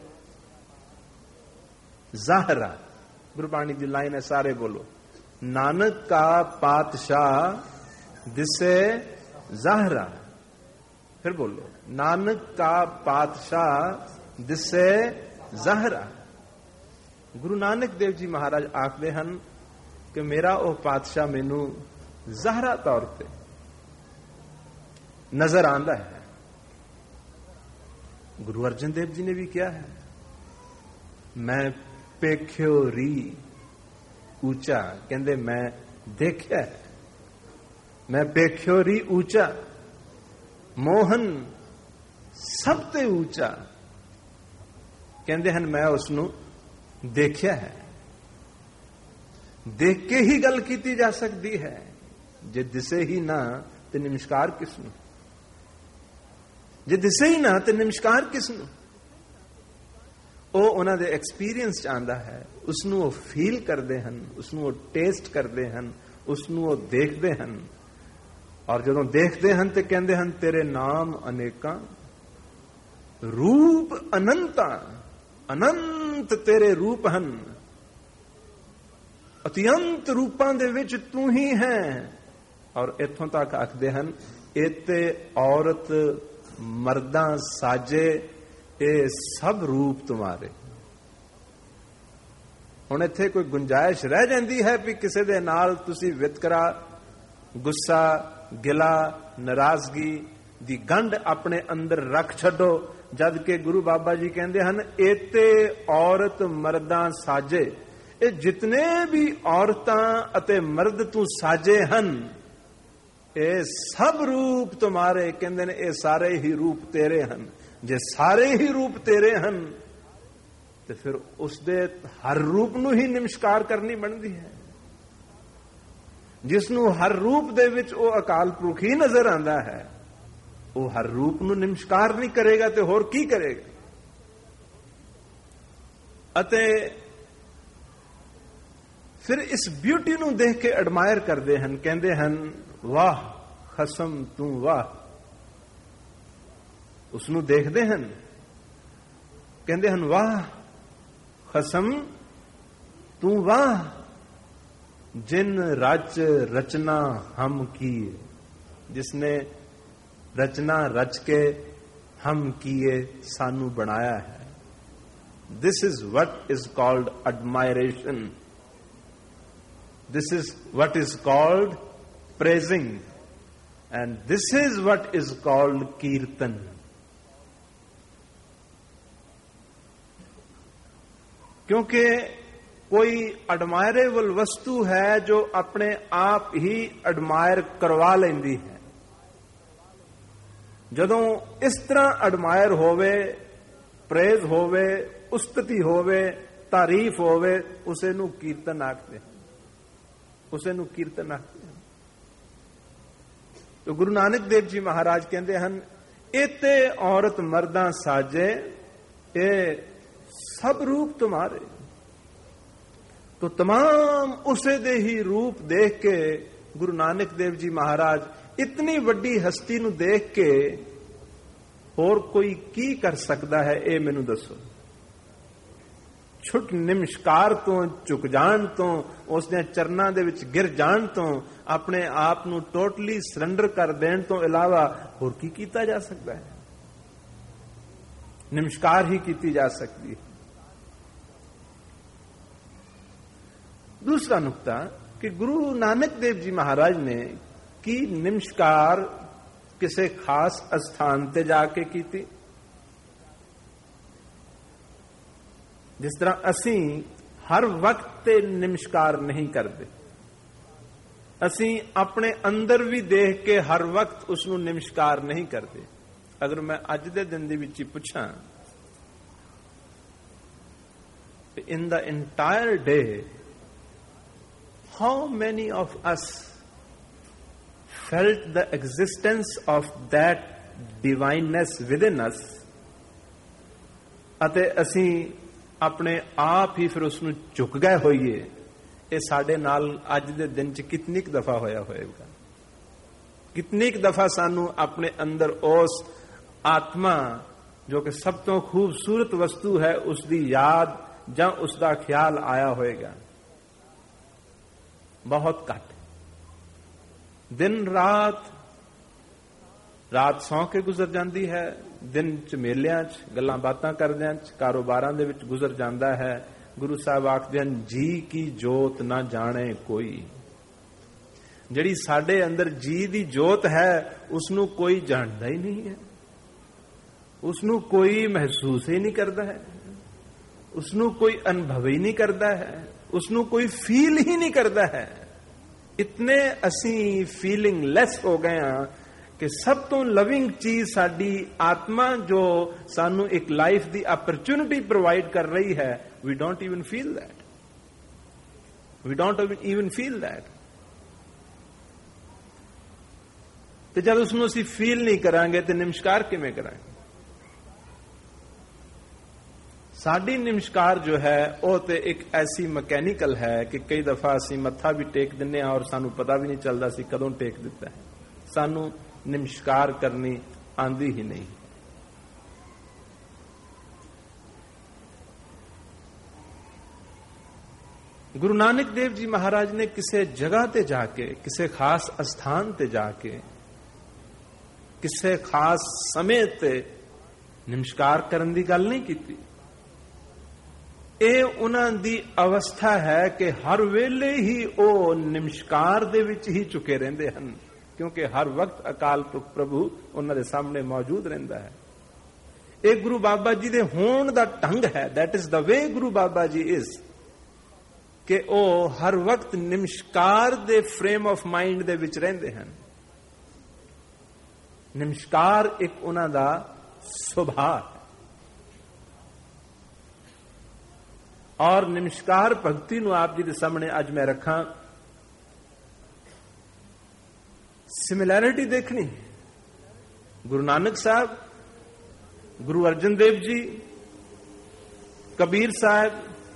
ਜ਼ਾਹਰਾ। ਗੁਰਬਾਣੀ ਦੀ ਲਾਈਨ ਹੈ, ਸਾਰੇ ਬੋਲੋ, ਨਾਨਕ ਕਾ ਪਾਤਸ਼ਾਹ ਦਿਸੇ ਜ਼ਾਹਰਾ। ਫਿਰ ਬੋਲੋ, ਨਾਨਕ ਕਾ ਪਾਤਸ਼ਾਹ ਦਿਸੇ ਜ਼ਾਹਰਾ। ਗੁਰੂ ਨਾਨਕ ਦੇਵ ਜੀ ਮਹਾਰਾਜ ਆਖਦੇ ਹਨ ਕਿ ਮੇਰਾ ਉਹ ਪਾਤਸ਼ਾਹ ਮੈਨੂੰ ਜ਼ਾਹਰਾ ਤੌਰ ਤੇ ਨਜ਼ਰ ਆਂਦਾ ਹੈ। ਗੁਰੂ ਅਰਜਨ ਦੇਵ ਜੀ ਨੇ ਵੀ ਕਿਹਾ ਹੈ, ਮੈਂ ਪੇਖਿਓ ਰੀ ਉੱਚਾ। ਕਹਿੰਦੇ ਮੈਂ ਦੇਖਿਆ, ਮੈਂ ਪੇਖਿਓ ਰੀ ਉੱਚਾ, ਮੋਹਨ ਸਭ ਤੇ ਉੱਚਾ। ਕਹਿੰਦੇ ਹਨ ਮੈਂ ਉਸ ਨੂੰ ਦੇਖਿਆ ਹੈ। ਦੇਖ ਕੇ ਹੀ ਗੱਲ ਕੀਤੀ ਜਾ ਸਕਦੀ ਹੈ, ਜੇ ਦਿਸੇ ਹੀ ਨਾ ਤੇ ਨਮਸਕਾਰ ਕਿਸ ਨੂੰ? ਜੇ ਦਿਸੇ ਹੀ ਨਾ ਤੇ ਨਮਸਕਾਰ ਕਿਸ ਨੂੰ? ਉਹ ਉਹਨਾਂ ਦੇ ਐਕਸਪੀਰੀਅੰਸ ਚ ਆਉਂਦਾ ਹੈ, ਉਸ ਨੂੰ ਉਹ ਫੀਲ ਕਰਦੇ ਹਨ, ਉਸ ਨੂੰ ਉਹ ਟੇਸਟ ਕਰਦੇ ਹਨ, ਉਸ ਨੂੰ ਉਹ ਦੇਖਦੇ ਹਨ। ਔਰ ਜਦੋਂ ਦੇਖਦੇ ਹਨ ਤੇ ਕਹਿੰਦੇ ਹਨ ਤੇਰੇ ਨਾਮ ਅਨੇਕਾਂ, ਰੂਪ ਅਨੰਤਾਂ, ਅਨੰਤ ਤੇਰੇ ਰੂਪ ਹਨ, ਅਤਿਅੰਤ ਰੂਪਾਂ ਦੇ ਵਿੱਚ ਤੂੰ ਹੀ ਹੈ। ਔਰ ਇੱਥੋਂ ਤੱਕ ਆਖਦੇ ਹਨ ਇਤੇ ਔਰਤ ਮਰਦਾਂ ਸਾਜੇ, ਇਹ ਸਭ ਰੂਪ ਤੁਮਾਰੇ। ਹੁਣ ਇੱਥੇ ਕੋਈ ਗੁੰਜਾਇਸ਼ ਰਹਿ ਜਾਂਦੀ ਹੈ ਵੀ ਕਿਸੇ ਦੇ ਨਾਲ ਤੁਸੀਂ ਵਿਤਕਰਾ, ਗੁੱਸਾ, ਗਿਲਾ, ਨਾਰਾਜ਼ਗੀ ਦੀ ਗੰਢ ਆਪਣੇ ਅੰਦਰ ਰੱਖ ਛੱਡੋ, ਜਦ ਕਿ ਗੁਰੂ ਬਾਬਾ ਜੀ ਕਹਿੰਦੇ ਹਨ ਇਤੇ ਔਰਤ ਮਰਦਾਂ ਸਾਜੇ। ਇਹ ਜਿਤਨੇ ਵੀ ਔਰਤਾਂ ਅਤੇ ਮਰਦ ਤੂੰ ਸਾਜੇ ਹਨ, ਇਹ ਸਭ ਰੂਪ ਤੁਮਾਰੇ। ਕਹਿੰਦੇ ਨੇ ਇਹ ਸਾਰੇ ਹੀ ਰੂਪ ਤੇਰੇ ਹਨ। ਜੇ ਸਾਰੇ ਹੀ ਰੂਪ ਤੇਰੇ ਹਨ ਤੇ ਫਿਰ ਉਸ ਦੇ ਹਰ ਰੂਪ ਨੂੰ ਹੀ ਨਮਸਕਾਰ ਕਰਨੀ ਬਣਦੀ ਹੈ। ਜਿਸ ਨੂੰ ਹਰ ਰੂਪ ਦੇ ਵਿੱਚ ਉਹ ਅਕਾਲ ਪੁਰਖ ਹੀ ਨਜ਼ਰ ਆਉਂਦਾ ਹੈ, ਉਹ ਹਰ ਰੂਪ ਨੂੰ ਨਮਸਕਾਰ ਨਹੀਂ ਕਰੇਗਾ ਤੇ ਹੋਰ ਕੀ ਕਰੇਗਾ। ਅਤੇ ਫਿਰ ਇਸ ਬਿਊਟੀ ਨੂੰ ਦੇਖ ਕੇ ਐਡਮਾਇਰ ਕਰਦੇ ਹਨ, ਕਹਿੰਦੇ ਹਨ ਵਾਹ ਖਸਮ ਤੂੰ ਵਾਹ। ਉਸ ਨੂੰ ਦੇਖਦੇ ਹਨ, ਕਹਿੰਦੇ ਹਨ ਵਾਹ ਖਸਮ ਤੂੰ ਵਾਹ, ਜਿਨ ਰਚ ਰਚਨਾ ਹਮ ਕੀਏ, ਜਿਸਨੇ ਰਚਨਾ ਰਚ ਕੇ ਹਮ ਕੀਏ ਸਾਨੂੰ ਬਣਾਇਆ ਹੈ। This is what is called admiration. This is what is called praising. And this is what is called kirtan. क्योंकि कोई एडमायरेबल वस्तु है जो अपने आप ही एडमायर करवा लेंदी है। जदों इस तरह एडमायर होवे, प्रेज होवे, उस्तति होवे, तारीफ होवे, उसे नू कीर्तन आखते हैं, उसे नू कीर्तन आखते हैं। तो गुरु नानक देव जी महाराज कहते हैं एते औरत मर्दा साजे ए सब रूप तुम्हारे। तो तमाम उसे दे ही रूप देख के गुरु नानक देव जी महाराज इतनी वड्डी हस्ती नू देख के और कोई की कर सकता है, ये मैनू दसो। छुट निमस्कार तो, झुक जाण तो, उसने चरनां दे विच गिर जाण तो, अपने आप नू टोटली सरैंडर कर देण तो इलावा होर की कीता जा सकता है। निमस्कार ही कीती जा सकती है। दूसरा नुक्ता कि गुरु नानक देव जी महाराज ने की निमस्कार किसी खास स्थान ते जाके कीती। जिस तरह असी हर वक्त ते नमस्कार नहीं करते, असी अपने अंदर भी देख के हर वक्त उसनू नमस्कार नहीं करते। अगर मैं अज दे दिन दे विच पूछां in the entire day how many of us felt the existence of that divineness within us, ਅਤੇ ਅਸੀਂ ਆਪਣੇ ਆਪ ਹੀ ਫਿਰ ਉਸ ਨੂੰ ਝੁਕ ਗਏ ਹੋਈਏ। ਇਹ ਸਾਡੇ ਨਾਲ ਅੱਜ ਦੇ ਦਿਨ 'ਚ ਕਿਤਨੀ ਕੁ ਦਫਾ ਹੋਇਆ ਹੋਏਗਾ। ਕਿਤਨੀ ਕੁ ਦਫਾ ਸਾਨੂੰ ਆਪਣੇ ਅੰਦਰ ਉਸ ਆਤਮਾ ਜੋ ਕਿ ਸਭ ਤੋਂ ਖੂਬਸੂਰਤ ਵਸਤੂ ਹੈ ਉਸ ਦੀ ਯਾਦ ਜਾਂ ਉਸ ਦਾ ਖਿਆਲ ਆਇਆ ਹੋਏਗਾ। ਬਹੁਤ ਘੱਟ। ਦਿਨ ਰਾਤ ਸੌਂ ਕੇ ਗੁਜ਼ਰ ਜਾਂਦੀ ਹੈ, ਦਿਨ ਚ ਮੇਲਿਆਂ ਚ ਗੱਲਾਂ ਬਾਤਾਂ ਕਰਦਿਆਂ ਚ ਕਾਰੋਬਾਰਾਂ ਦੇ ਵਿੱਚ ਗੁਜ਼ਰ ਜਾਂਦਾ ਹੈ। ਗੁਰੂ ਸਾਹਿਬ ਆਖਦੇ ਹਨ ਜੀ ਕੀ ਜੋਤ ਨਾ ਜਾਣੇ ਕੋਈ। ਜਿਹੜੀ ਸਾਡੇ ਅੰਦਰ ਜੀ ਦੀ ਜੋਤ ਹੈ ਉਸ ਨੂੰ ਕੋਈ ਜਾਣਦਾ ਹੀ ਨਹੀਂ ਹੈ, ਉਸ ਨੂੰ ਕੋਈ ਮਹਿਸੂਸ ਹੀ ਨਹੀਂ ਕਰਦਾ ਹੈ, ਉਸ ਨੂੰ ਕੋਈ ਅਨੁਭਵ ਹੀ ਨਹੀਂ ਕਰਦਾ ਹੈ, ਉਸ ਨੂੰ ਕੋਈ ਫੀਲ ਹੀ ਨਹੀਂ ਕਰਦਾ ਹੈ। ਇਤਨੇ ਅਸੀਂ ਫੀਲਿੰਗ ਲੈਸ ਹੋ ਗਏ ਹਾਂ ਕਿ ਸਭ ਤੋਂ ਲਵਿੰਗ ਚੀਜ਼ ਸਾਡੀ ਆਤਮਾ ਜੋ ਸਾਨੂੰ ਇੱਕ ਲਾਈਫ ਦੀ ਅਪਰਚੁਨਿਟੀ ਪ੍ਰੋਵਾਈਡ ਕਰ ਰਹੀ ਹੈ, we don't even feel that, we don't even feel that. ਤੇ ਜਦ ਉਸ ਨੂੰ ਅਸੀਂ ਫੀਲ ਨਹੀਂ ਕਰਾਂਗੇ ਤੇ ਨਮਸਕਾਰ ਕਿਵੇਂ ਕਰਾਂਗੇ? ਸਾਡੀ ਨਮਸਕਾਰ ਜੋ ਹੈ ਉਹ ਤੇ ਇੱਕ ਐਸੀ ਮਕੈਨੀਕਲ ਹੈ ਕਿ ਕਈ ਦਫਾ ਅਸੀਂ ਮੱਥਾ ਵੀ ਟੇਕ ਦਿੰਦੇ ਹਾਂ ਔਰ ਸਾਨੂੰ ਪਤਾ ਵੀ ਨਹੀਂ ਚੱਲਦਾ ਸੀ ਕਦੋਂ ਟੇਕ ਦਿੱਤਾ ਹੈ। ਸਾਨੂੰ ਨਮਸਕਾਰ ਕਰਨੀ ਆਂਦੀ ਹੀ ਨਹੀਂ। ਗੁਰੂ ਨਾਨਕ ਦੇਵ ਜੀ ਮਹਾਰਾਜ ਨੇ ਕਿਸੇ ਜਗ੍ਹਾ ਤੇ ਜਾ ਕੇ, ਕਿਸੇ ਖਾਸ ਅਸਥਾਨ ਤੇ ਜਾ ਕੇ, ਕਿਸੇ ਖਾਸ ਸਮੇਂ ਤੇ ਨਮਸਕਾਰ ਕਰਨ ਦੀ ਗੱਲ ਨਹੀਂ ਕੀਤੀ। ਇਹ ਉਹਨਾਂ ਦੀ ਅਵਸਥਾ ਹੈ ਕਿ ਹਰ ਵੇਲੇ ਹੀ ਉਹ ਨਮਸਕਾਰ ਦੇ ਵਿੱਚ ਹੀ ਝੁਕੇ ਰਹਿੰਦੇ ਹਨ, ਕਿਉਂਕਿ ਹਰ ਵਕਤ ਅਕਾਲ ਪੁਰਖ ਪ੍ਰਭੂ ਉਹਨਾਂ ਦੇ ਸਾਹਮਣੇ ਮੌਜੂਦ ਰਹਿੰਦਾ ਹੈ। ਇਹ ਗੁਰੂ ਬਾਬਾ ਜੀ ਦੇ ਹੋਣ ਦਾ ਢੰਗ ਹੈ। That is the way Guru Baba ji is, ਕਿ ਉਹ ਹਰ ਵਕਤ ਨਮਸਕਾਰ ਦੇ ਫਰੇਮ ਆਫ ਮਾਈਂਡ ਦੇ ਵਿੱਚ ਰਹਿੰਦੇ ਹਨ। ਨਮਸਕਾਰ ਇੱਕ ਉਹਨਾਂ ਦਾ ਸੁਭਾਅ ਹੈ। ਔਰ ਨਿਮਸ਼ਕਾਰ ਭਗਤੀ ਨੂੰ ਆਪ ਜੀ ਦੇ ਸਾਹਮਣੇ ਅੱਜ ਮੈਂ ਰੱਖਾਂ। ਸਿਮਿਲੈਰਿਟੀ ਦੇਖਣੀ, ਗੁਰੂ ਨਾਨਕ ਸਾਹਿਬ, ਗੁਰੂ ਅਰਜਨ ਦੇਵ ਜੀ, ਕਬੀਰ ਸਾਹਿਬ,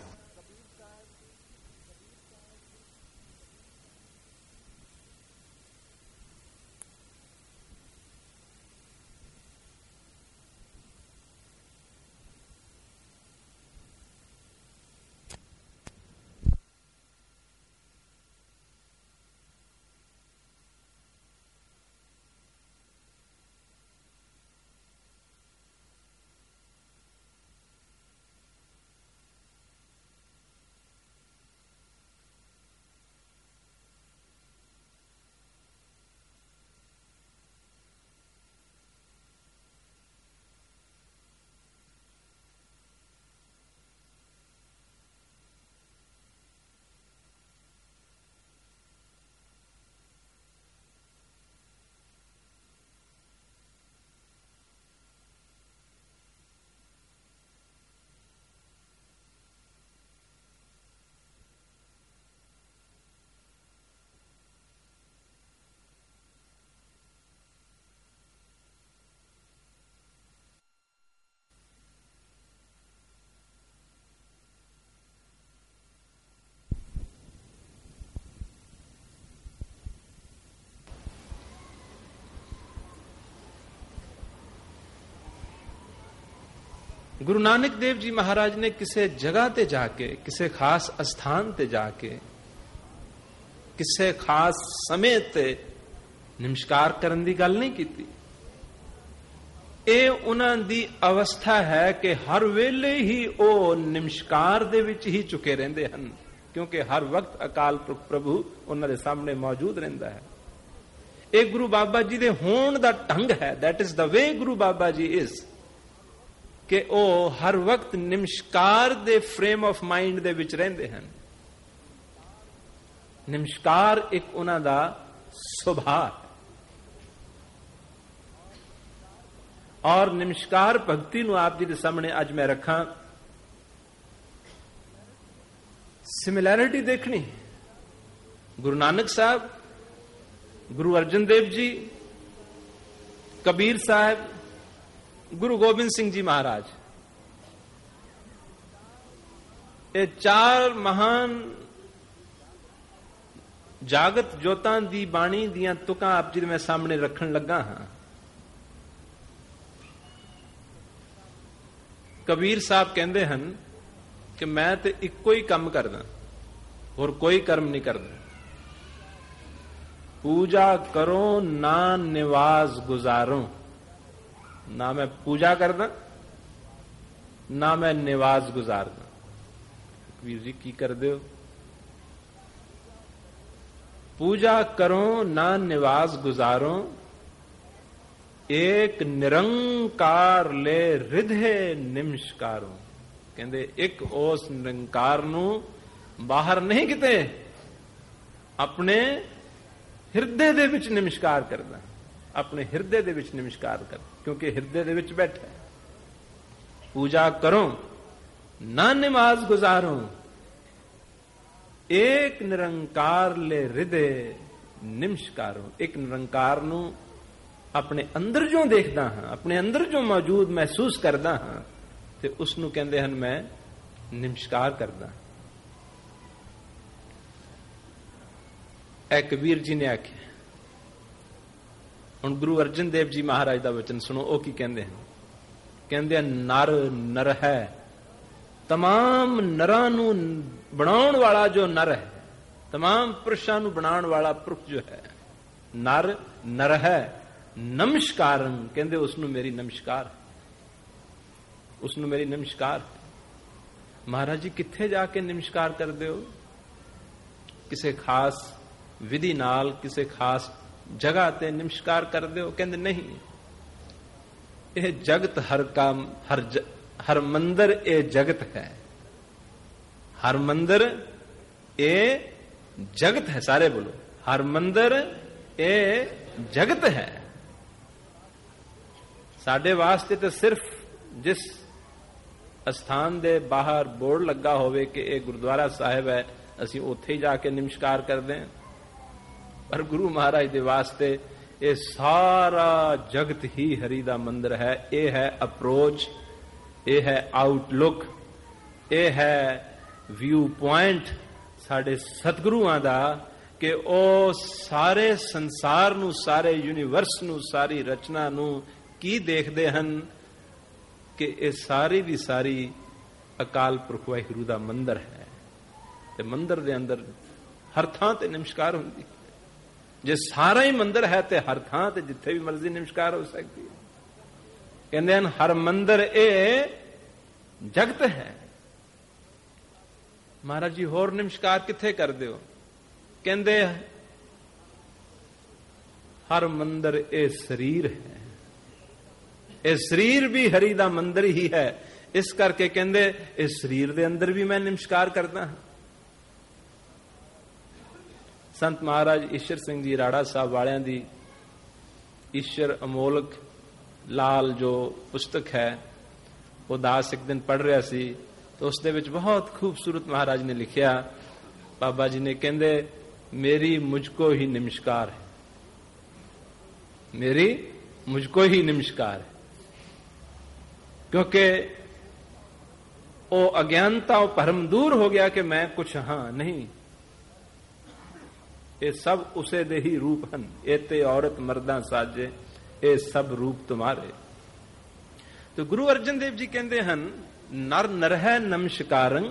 ਗੁਰੂ ਨਾਨਕ ਦੇਵ ਜੀ ਮਹਾਰਾਜ ਨੇ ਕਿਸੇ ਜਗ੍ਹਾ ਤੇ ਜਾ ਕੇ, ਕਿਸੇ ਖਾਸ ਅਸਥਾਨ ਤੇ ਜਾ ਕੇ, ਕਿਸੇ ਖਾਸ ਸਮੇਂ ਤੇ ਨਿਮਸ਼ਕਾਰ ਕਰਨ ਦੀ ਗੱਲ ਨਹੀਂ ਕੀਤੀ। ਇਹ ਉਹਨਾਂ ਦੀ ਅਵਸਥਾ ਹੈ ਕਿ ਹਰ ਵੇਲੇ ਹੀ ਉਹ ਨਿਮਸ਼ਕਾਰ ਦੇ ਵਿੱਚ ਹੀ ਝੁਕੇ ਰਹਿੰਦੇ ਹਨ, ਕਿਉਂਕਿ ਹਰ ਵਕਤ ਅਕਾਲ ਪੁਰਖ ਪ੍ਰਭੂ ਉਹਨਾਂ ਦੇ ਸਾਹਮਣੇ ਮੌਜੂਦ ਰਹਿੰਦਾ ਹੈ। ਇਹ ਗੁਰੂ ਬਾਬਾ ਜੀ ਦੇ ਹੋਣ ਦਾ ਢੰਗ ਹੈ। That is the way Guru Baba ji is, ਕਿ ਉਹ ਹਰ ਵਕਤ ਨਿਮਸ਼ਕਾਰ ਦੇ ਫਰੇਮ ਆਫ ਮਾਈਂਡ ਦੇ ਵਿੱਚ ਰਹਿੰਦੇ ਹਨ। ਨਿਮਸ਼ਕਾਰ ਇੱਕ ਉਹਨਾਂ ਦਾ ਸੁਭਾਅ ਹੈ। ਔਰ ਨਿਮਸ਼ਕਾਰ ਭਗਤੀ ਨੂੰ ਆਪ ਜੀ ਦੇ ਸਾਹਮਣੇ ਅੱਜ ਮੈਂ ਰੱਖਾਂ। ਸਿਮਿਲੈਰਿਟੀ ਦੇਖਣੀ, ਗੁਰੂ ਨਾਨਕ ਸਾਹਿਬ, ਗੁਰੂ ਅਰਜਨ ਦੇਵ ਜੀ, ਕਬੀਰ ਸਾਹਿਬ, ਗੁਰੂ ਗੋਬਿੰਦ ਸਿੰਘ ਜੀ ਮਹਾਰਾਜ, ਇਹ ਚਾਰ ਮਹਾਨ ਜਾਗਤ ਜੋਤਾਂ ਦੀ ਬਾਣੀ ਦੀਆਂ ਤੁਕਾਂ ਆਪ ਜੀ ਦੇ ਮੈਂ ਸਾਹਮਣੇ ਰੱਖਣ ਲੱਗਾ ਹਾਂ। ਕਬੀਰ ਸਾਹਿਬ ਕਹਿੰਦੇ ਹਨ ਕਿ ਮੈਂ ਤੇ ਇੱਕੋ ਹੀ ਕੰਮ ਕਰਦਾ, ਹੋਰ ਕੋਈ ਕਰਮ ਨਹੀਂ ਕਰਦਾ। ਪੂਜਾ ਕਰੋ ਨਾ ਨਿਵਾਜ਼ ਗੁਜ਼ਾਰੋ। ਨਾ ਮੈਂ ਪੂਜਾ ਕਰਦਾ, ਨਾ ਮੈਂ ਨਿਵਾਜ਼ ਗੁਜ਼ਾਰਦਾ। ਕਬੀਰ ਜੀ ਕੀ ਕਰਦੇ ਹੋ? ਪੂਜਾ ਕਰੋ ਨਾ ਨਿਵਾਜ਼ ਗੁਜ਼ਾਰੋ, ਏਕ ਨਿਰੰਕਾਰ ਲੈ ਰਿਧੇ ਨਿਮਸ਼ਕਾਰੋ। ਕਹਿੰਦੇ ਇੱਕ ਉਸ ਨਿਰੰਕਾਰ ਨੂੰ ਬਾਹਰ ਨਹੀਂ ਕਿਤੇ, ਆਪਣੇ ਹਿਰਦੇ ਦੇ ਵਿੱਚ ਨਿਮਸ਼ਕਾਰ ਕਰਦਾ। ਆਪਣੇ ਹਿਰਦੇ ਦੇ ਵਿੱਚ ਨਿਮਸ਼ਕਾਰ ਕਰ, ਕਿਉਂਕਿ ਹਿਰਦੇ ਦੇ ਵਿੱਚ ਬੈਠਾ ਹੈ। ਪੂਜਾ ਕਰੋ ਨਾ ਨਿਮਾਜ਼ ਗੁਜ਼ਾਰੋ, ਏਕ ਨਿਰੰਕਾਰ ਲੈ ਹਿਰਦੇ ਨਿਮਸ਼ਕਾਰੋ। ਇੱਕ ਨਿਰੰਕਾਰ ਨੂੰ ਆਪਣੇ ਅੰਦਰ ਜੋ ਦੇਖਦਾ ਹਾਂ, ਆਪਣੇ ਅੰਦਰ ਜੋ ਮੌਜੂਦ ਮਹਿਸੂਸ ਕਰਦਾ ਹਾਂ, ਤੇ ਉਸ ਨੂੰ ਕਹਿੰਦੇ ਹਨ ਮੈਂ ਨਿਮਸ਼ਕਾਰ ਕਰਦਾ। ਇਹ ਕਬੀਰ ਜੀ ਨੇ ਆਖਿਆ। ਹੁਣ ਗੁਰੂ ਅਰਜਨ ਦੇਵ ਜੀ ਮਹਾਰਾਜ ਦਾ ਵਚਨ ਸੁਣੋ, ਉਹ ਕੀ ਕਹਿੰਦੇ ਹਨ। ਕਹਿੰਦੇ ਨਰ ਨਰ ਹੈ, तमाम ਨਰਾਂ ਨੂੰ ਬਣਾਉਣ ਵਾਲਾ ਜੋ ਨਰ ਹੈ, तमाम ਪੁਰਸ਼ਾਂ ਨੂੰ ਬਣਾਉਣ ਵਾਲਾ ਪੁਰਖ ਜੋ ਹੈ, ਨਰ ਨਰ ਹੈ। ਨਮਸਕਾਰੰ, ਕਹਿੰਦੇ ਉਸ ਨੂੰ ਮੇਰੀ ਨਮਸਕਾਰ, ਉਸ ਨੂੰ ਮੇਰੀ ਨਮਸਕਾਰ। ਮਹਾਰਾਜ ਜੀ ਕਿੱਥੇ ਜਾ ਕੇ ਨਮਸਕਾਰ ਕਰਦੇ ਹੋ? ਕਿਸੇ ਖਾਸ ਵਿਧੀ ਨਾਲ, ਕਿਸੇ ਖਾਸ ਜਗ੍ਹਾ ਤੇ ਨਮਸਕਾਰ ਕਰਦੇ ਹੋ? ਕਹਿੰਦੇ ਨਹੀਂ, ਇਹ ਜਗਤ ਹਰ ਕੰਮ, ਹਰ ਮੰਦਰ ਇਹ ਜਗਤ ਹੈ। ਹਰ ਮੰਦਰ ਇਹ ਜਗਤ ਹੈ। ਸਾਰੇ ਬੋਲੋ, ਹਰ ਮੰਦਰ ਇਹ ਜਗਤ ਹੈ। ਸਾਡੇ ਵਾਸਤੇ ਤਾਂ ਸਿਰਫ ਜਿਸ ਅਸਥਾਨ ਦੇ ਬਾਹਰ ਬੋਰਡ ਲੱਗਾ ਹੋਵੇ ਕਿ ਇਹ ਗੁਰਦੁਆਰਾ ਸਾਹਿਬ ਹੈ, ਅਸੀਂ ਉੱਥੇ ਹੀ ਜਾ ਕੇ ਨਮਸਕਾਰ ਕਰਦੇ ਹਾਂ। ਪਰ ਗੁਰੂ ਮਹਾਰਾਜ ਦੇ ਵਾਸਤੇ ਇਹ ਸਾਰਾ ਜਗਤ ਹੀ ਹਰੀ ਦਾ ਮੰਦਰ ਹੈ। ਇਹ ਹੈ ਅਪਰੋਚ, ਇਹ ਹੈ ਆਊਟਲੁੱਕ, ਇਹ ਹੈ ਵਿਊ ਪੁਆਇੰਟ ਸਾਡੇ ਸਤਿਗੁਰੂਆਂ ਦਾ ਕਿ ਉਹ ਸਾਰੇ ਸੰਸਾਰ ਨੂੰ, ਸਾਰੇ ਯੂਨੀਵਰਸ ਨੂੰ, ਸਾਰੀ ਰਚਨਾ ਨੂੰ ਕੀ ਦੇਖਦੇ ਹਨ ਕਿ ਇਹ ਸਾਰੀ ਦੀ ਸਾਰੀ ਅਕਾਲ ਪੁਰਖ ਵਾਹਿਗੁਰੂ ਦਾ ਮੰਦਰ ਹੈ। ਤੇ ਮੰਦਰ ਦੇ ਅੰਦਰ ਹਰ ਥਾਂ ਤੇ ਨਮਸਕਾਰ ਹੁੰਦੀ। ਜੇ ਸਾਰਾ ਹੀ ਮੰਦਰ ਹੈ ਤੇ ਹਰ ਥਾਂ ਤੇ ਜਿੱਥੇ ਵੀ ਮਰਜ਼ੀ ਨਮਸਕਾਰ ਹੋ ਸਕਦੀ ਹੈ। ਕਹਿੰਦੇ ਹਨ ਹਰ ਮੰਦਰ ਇਹ ਜਗਤ ਹੈ। ਮਹਾਰਾਜ ਜੀ ਹੋਰ ਨਮਸਕਾਰ ਕਿੱਥੇ ਕਰਦੇ ਹੋ? ਕਹਿੰਦੇ ਹਰ ਮੰਦਰ ਇਹ ਸਰੀਰ ਹੈ। ਇਹ ਸਰੀਰ ਵੀ ਹਰੀ ਦਾ ਮੰਦਰ ਹੀ ਹੈ। ਇਸ ਕਰਕੇ ਕਹਿੰਦੇ ਇਸ ਸਰੀਰ ਦੇ ਅੰਦਰ ਵੀ ਮੈਂ ਨਮਸਕਾਰ ਕਰਦਾ ਹਾਂ। ਸੰਤ ਮਹਾਰਾਜ ਈਸ਼ਰ ਸਿੰਘ ਜੀ ਰਾੜਾ ਸਾਹਿਬ ਵਾਲਿਆਂ ਦੀ ਈਸ਼ਰ ਅਮੋਲਕ ਲਾਲ ਜੋ ਪੁਸਤਕ ਹੈ, ਉਹ ਦਾਸ ਇੱਕ ਦਿਨ ਪੜ੍ਹ ਰਿਹਾ ਸੀ ਤਾਂ ਉਸ ਦੇ ਵਿੱਚ ਬਹੁਤ ਖੂਬਸੂਰਤ ਮਹਾਰਾਜ ਨੇ ਲਿਖਿਆ, ਬਾਬਾ ਜੀ ਨੇ ਕਹਿੰਦੇ ਮੇਰੀ ਮੁਝਕੋ ਹੀ ਨਮਸਕਾਰ ਹੈ, ਮੇਰੀ ਮੁਝਕੋ ਹੀ ਨਮਸਕਾਰ ਹੈ। ਕਿਉਂਕਿ ਉਹ ਅਗਿਆਨਤਾ, ਉਹ ਭਰਮ ਦੂਰ ਹੋ ਗਿਆ ਕਿ ਮੈਂ ਕੁਛ ਹਾਂ ਨਹੀਂ। ਇਹ ਸਭ ਉਸੇ ਦੇ ਹੀ ਰੂਪ ਹਨ। ਇਹ ਤੇ ਔਰਤ ਮਰਦਾਂ ਸਾਜੇ, ਇਹ ਸਭ ਰੂਪ ਤੁਮਾਰੇ। ਤੇ ਗੁਰੂ ਅਰਜਨ ਦੇਵ ਜੀ ਕਹਿੰਦੇ ਹਨ ਨਰ ਨਰਹਿ ਨਮਸਕਾਰੰ।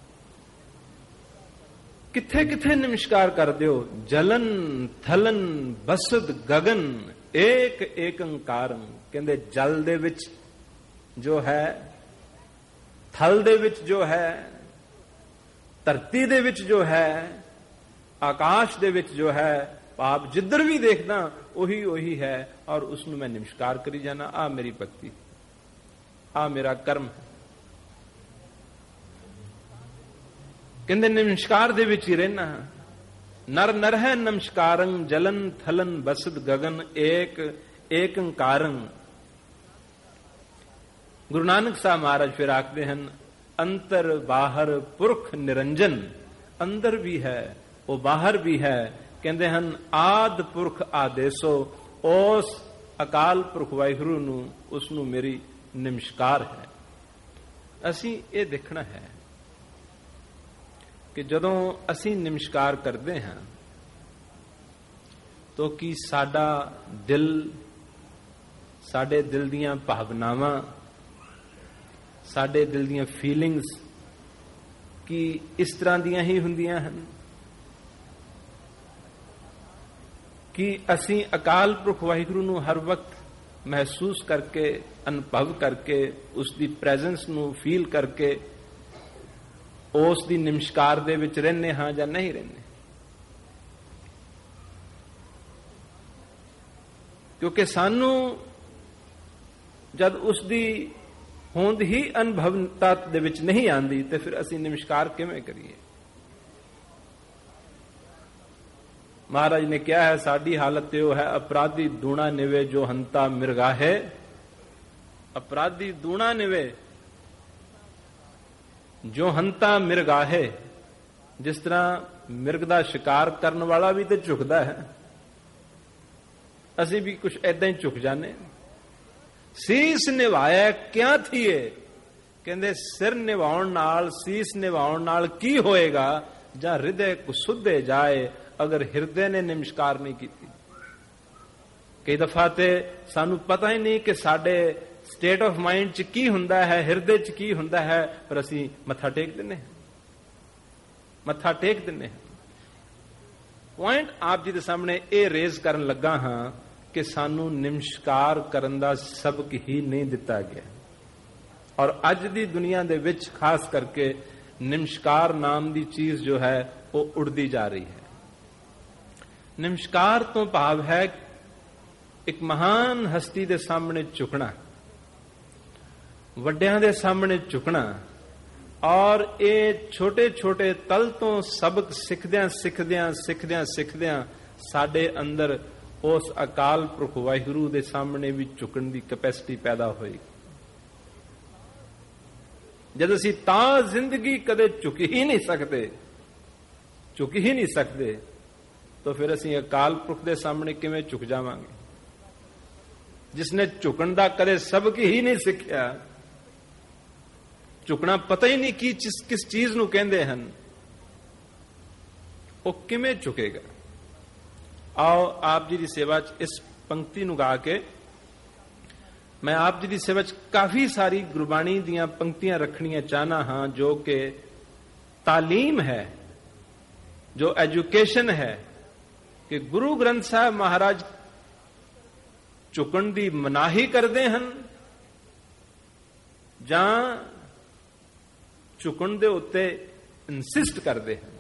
ਕਿੱਥੇ ਕਿੱਥੇ ਨਮਸਕਾਰ ਕਰਦੇ ਹੋ? ਜਲਨ ਥਲਨ ਬਸਦ ਗਗਨ ਏਕ ਏਕੰਕਾਰੰ। ਕਹਿੰਦੇ ਜਲ ਦੇ ਵਿੱਚ ਜੋ ਹੈ, ਥਲ ਦੇ ਵਿੱਚ ਜੋ ਹੈ, ਧਰਤੀ ਦੇ ਵਿੱਚ ਜੋ ਹੈ, ਆਕਾਸ਼ ਦੇ ਵਿੱਚ ਜੋ ਹੈ, ਭਾਵ ਜਿੱਧਰ ਵੀ ਦੇਖਦਾ ਉਹੀ ਉਹੀ ਹੈ ਔਰ ਉਸ ਨੂੰ ਮੈਂ ਨਮਸਕਾਰ ਕਰੀ ਜਾਣਾ। ਆ ਮੇਰੀ ਭਗਤੀ, ਆ ਮੇਰਾ ਕਰਮ ਹੈ। ਕਹਿੰਦੇ ਨਮਸਕਾਰ ਦੇ ਵਿੱਚ ਹੀ ਰਹਿਣਾ। ਨਰ ਨਰਹਿ ਨਮਸਕਾਰੰ ਜਲਨ ਥਲਨ ਬਸਦ ਗਗਨ ਏਕ ਏਕੰਕਾਰੰ। ਗੁਰੂ ਨਾਨਕ ਸਾਹਿਬ ਮਹਾਰਾਜ ਫਿਰ ਆਖਦੇ ਹਨ ਅੰਤਰ ਬਾਹਰ ਪੁਰਖ ਨਿਰੰਜਨ। ਅੰਦਰ ਵੀ ਹੈ, ਉਹ ਬਾਹਰ ਵੀ ਹੈ। ਕਹਿੰਦੇ ਹਨ ਆਦ ਪੁਰਖ ਆਦੇਸੋ। ਉਸ ਅਕਾਲ ਪੁਰਖ ਵਾਹਿਗੁਰੂ ਨੂੰ, ਉਸ ਨੂੰ ਮੇਰੀ ਨਮਸਕਾਰ ਹੈ। ਅਸੀਂ ਇਹ ਦੇਖਣਾ ਹੈ ਕਿ ਜਦੋਂ ਅਸੀਂ ਨਮਸਕਾਰ ਕਰਦੇ ਹਾਂ ਤਾਂ ਕੀ ਸਾਡਾ ਦਿਲ, ਸਾਡੇ ਦਿਲ ਦੀਆਂ ਭਾਵਨਾਵਾਂ, ਸਾਡੇ ਦਿਲ ਦੀਆਂ ਫੀਲਿੰਗਸ ਕੀ ਇਸ ਤਰ੍ਹਾਂ ਦੀਆਂ ਹੀ ਹੁੰਦੀਆਂ ਹਨ ਕਿ ਅਸੀਂ ਅਕਾਲ ਪੁਰਖ ਵਾਹਿਗੁਰੂ ਨੂੰ ਹਰ ਵਕਤ ਮਹਿਸੂਸ ਕਰਕੇ, ਅਨੁਭਵ ਕਰਕੇ, ਉਸ ਦੀ ਪ੍ਰੈਜ਼ੈਂਸ ਨੂੰ ਫੀਲ ਕਰਕੇ ਉਸ ਦੀ ਨਮਸਕਾਰ ਦੇ ਵਿੱਚ ਰਹਿੰਦੇ ਹਾਂ ਜਾਂ ਨਹੀਂ ਰਹਿੰਦੇ? ਕਿਉਂਕਿ ਸਾਨੂੰ ਜਦ ਉਸ ਦੀ ਹੋਂਦ ਹੀ ਅਨੁਭਵਤਾ ਦੇ ਵਿੱਚ ਨਹੀਂ ਆਉਂਦੀ ਤੇ ਫਿਰ ਅਸੀਂ ਨਮਸਕਾਰ ਕਿਵੇਂ ਕਰੀਏ? ਮਹਾਰਾਜ ਨੇ ਕਿਹਾ ਹੈ ਸਾਡੀ ਹਾਲਤ ਇਹ ਹੈ ਅਪਰਾਧੀ ਦੂਣਾ ਨਿਵੇ ਜੋ ਹੰਤਾ ਮਿਰਗਾਹੇ। ਅਪਰਾਧੀ ਦੂਣਾ ਨਿਵੇ ਜੋ ਹੰਤਾ ਮਿਰਗਾਹੇ। ਜਿਸ ਤਰ੍ਹਾਂ ਮਿਰਗ ਦਾ ਸ਼ਿਕਾਰ ਕਰਨ ਵਾਲਾ ਵੀ ਤੇ ਝੁਕਦਾ ਹੈ, ਅਸੀਂ ਵੀ ਕੁਝ ਏਦਾਂ ਹੀ ਝੁਕ ਜਾਂਦੇ। ਸੀਸ ਨਿਭਾਇਆ ਕਿਆ ਥੀਏ। ਕਹਿੰਦੇ ਸਿਰ ਨਿਭਾਉਣ ਨਾਲ, ਸੀਸ ਨਿਭਾਉਣ ਨਾਲ ਕੀ ਹੋਏਗਾ? ਜਾਂ ਹਿਰਦੇ ਕੁਸੁੱਧੇ ਜਾਏ ਅਗਰ ਹਿਰਦੇ ਨੇ ਨਮਸਕਾਰ ਨਹੀਂ ਕੀਤੀ। ਕਈ ਦਫਾ ਤੇ ਸਾਨੂੰ ਪਤਾ ਹੀ ਨਹੀਂ ਕਿ ਸਾਡੇ ਸਟੇਟ ਆਫ ਮਾਈਂਡ ਚ ਕੀ ਹੁੰਦਾ ਹੈ, ਹਿਰਦੇ ਚ ਕੀ ਹੁੰਦਾ ਹੈ, ਪਰ ਅਸੀਂ ਮੱਥਾ ਟੇਕ ਦਿੰਦੇ ਹਾਂ, ਮੱਥਾ ਟੇਕ ਦਿੰਦੇ ਹਾਂ। ਪੁਆਇੰਟ ਆਪ ਜੀ ਦੇ ਸਾਹਮਣੇ ਇਹ ਰੇਜ਼ ਕਰਨ ਲੱਗਾ ਹਾਂ ਕਿ ਸਾਨੂੰ ਨਮਸਕਾਰ ਕਰਨ ਦਾ ਸਬਕ ਹੀ ਨਹੀਂ ਦਿੱਤਾ ਗਿਆ। ਔਰ ਅੱਜ ਦੀ ਦੁਨੀਆ ਦੇ ਵਿੱਚ ਖਾਸ ਕਰਕੇ ਨਮਸਕਾਰ ਨਾਮ ਦੀ ਚੀਜ਼ ਜੋ ਹੈ ਉਹ ਉੜਦੀ ਜਾ ਰਹੀ ਹੈ। ਨਮਸਕਾਰ ਤੋਂ ਭਾਵ ਹੈ ਇੱਕ ਮਹਾਨ ਹਸਤੀ ਦੇ ਸਾਹਮਣੇ ਝੁਕਣਾ, ਵੱਡਿਆਂ ਦੇ ਸਾਹਮਣੇ ਝੁਕਣਾ, ਔਰ ਇਹ ਛੋਟੇ ਛੋਟੇ ਤਲ ਤੋਂ ਸਬਕ ਸਿੱਖਦਿਆਂ ਸਿੱਖਦਿਆਂ ਸਿੱਖਦਿਆਂ ਸਿੱਖਦਿਆਂ ਸਾਡੇ ਅੰਦਰ ਉਸ ਅਕਾਲ ਪੁਰਖ ਵਾਹਿਗੁਰੂ ਦੇ ਸਾਹਮਣੇ ਵੀ ਝੁਕਣ ਦੀ ਕੈਪੈਸਿਟੀ ਪੈਦਾ ਹੋਏਗੀ। ਜਦ ਅਸੀਂ ਤਾਂ ਜ਼ਿੰਦਗੀ ਕਦੇ ਝੁਕ ਹੀ ਨਹੀਂ ਸਕਦੇ ਤਾਂ ਫਿਰ ਅਸੀਂ ਅਕਾਲ ਪੁਰਖ ਦੇ ਸਾਹਮਣੇ ਕਿਵੇਂ ਝੁਕ ਜਾਵਾਂਗੇ? ਜਿਸਨੇ ਝੁਕਣ ਦਾ ਕਦੇ ਸਬਕ ਹੀ ਨਹੀਂ ਸਿੱਖਿਆ, ਝੁਕਣਾ ਪਤਾ ਹੀ ਨਹੀਂ ਕਿਸ ਚੀਜ਼ ਨੂੰ ਕਹਿੰਦੇ ਹਨ, ਉਹ ਕਿਵੇਂ ਝੁਕੇਗਾ? ਆਓ ਆਪ ਜੀ ਦੀ ਸੇਵਾ 'ਚ ਇਸ ਪੰਕਤੀ ਨੂੰ ਗਾ ਕੇ ਮੈਂ ਆਪ ਜੀ ਦੀ ਸੇਵਾ 'ਚ ਕਾਫੀ ਸਾਰੀ ਗੁਰਬਾਣੀ ਦੀਆਂ ਪੰਕਤੀਆਂ ਰੱਖਣੀਆਂ ਚਾਹਨਾ ਹਾਂ, ਜੋ ਕਿ ਤਾਲੀਮ ਹੈ, ਜੋ ਐਜੂਕੇਸ਼ਨ ਹੈ ਕਿ ਗੁਰੂ ਗ੍ਰੰਥ ਸਾਹਿਬ ਮਹਾਰਾਜ ਝੁਕਣ ਦੀ ਮਨਾਹੀ ਕਰਦੇ ਹਨ ਜਾਂ ਝੁਕਣ ਦੇ ਉੱਤੇ ਇਨਸਿਸਟ ਕਰਦੇ ਹਨ।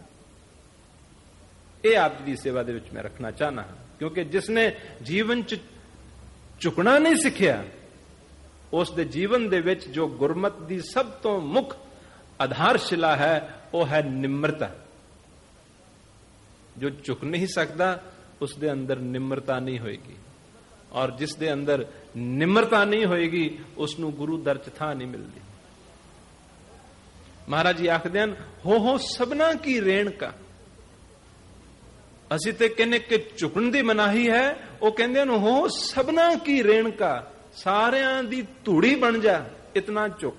ਇਹ ਆਪ ਜੀ ਦੀ ਸੇਵਾ ਦੇ ਵਿੱਚ ਮੈਂ ਰੱਖਣਾ ਚਾਹਨਾ ਹਾਂ, ਕਿਉਂਕਿ ਜਿਸਨੇ ਜੀਵਨ 'ਚ ਝੁਕਣਾ ਨਹੀਂ ਸਿੱਖਿਆ, ਉਸ ਦੇ ਜੀਵਨ ਦੇ ਵਿੱਚ ਜੋ ਗੁਰਮਤ ਦੀ ਸਭ ਤੋਂ ਮੁੱਖ ਆਧਾਰਸ਼ਿਲਾ ਹੈ ਉਹ ਹੈ ਨਿਮਰਤਾ। ਜੋ ਝੁਕ ਨਹੀਂ ਸਕਦਾ ਉਸ ਦੇ ਅੰਦਰ ਨਿਮਰਤਾ ਨਹੀਂ ਹੋਏਗੀ, ਔਰ ਜਿਸ ਦੇ ਅੰਦਰ ਨਿਮਰਤਾ ਨਹੀਂ ਹੋਏਗੀ ਉਸ ਨੂੰ ਗੁਰੂ ਦਰ 'ਚ ਥਾਂ ਨਹੀਂ ਮਿਲਦੀ। ਮਹਾਰਾਜ ਜੀ ਆਖਦੇ ਹਨ, ਹੋ ਸਭਨਾ ਕੀ ਰੇਣਕਾ। ਅਸੀਂ ਤੇ ਕਹਿੰਦੇ ਕਿ ਝੁਕਣ ਦੀ ਮਨਾਹੀ ਹੈ, ਉਹ ਕਹਿੰਦੇ ਹਨ ਹੋ ਸਭਨਾ ਕੀ ਰੇਣਕਾ, ਸਾਰਿਆਂ ਦੀ ਧੂੜੀ ਬਣ ਜਾ, ਇਤਨਾ ਝੁਕ।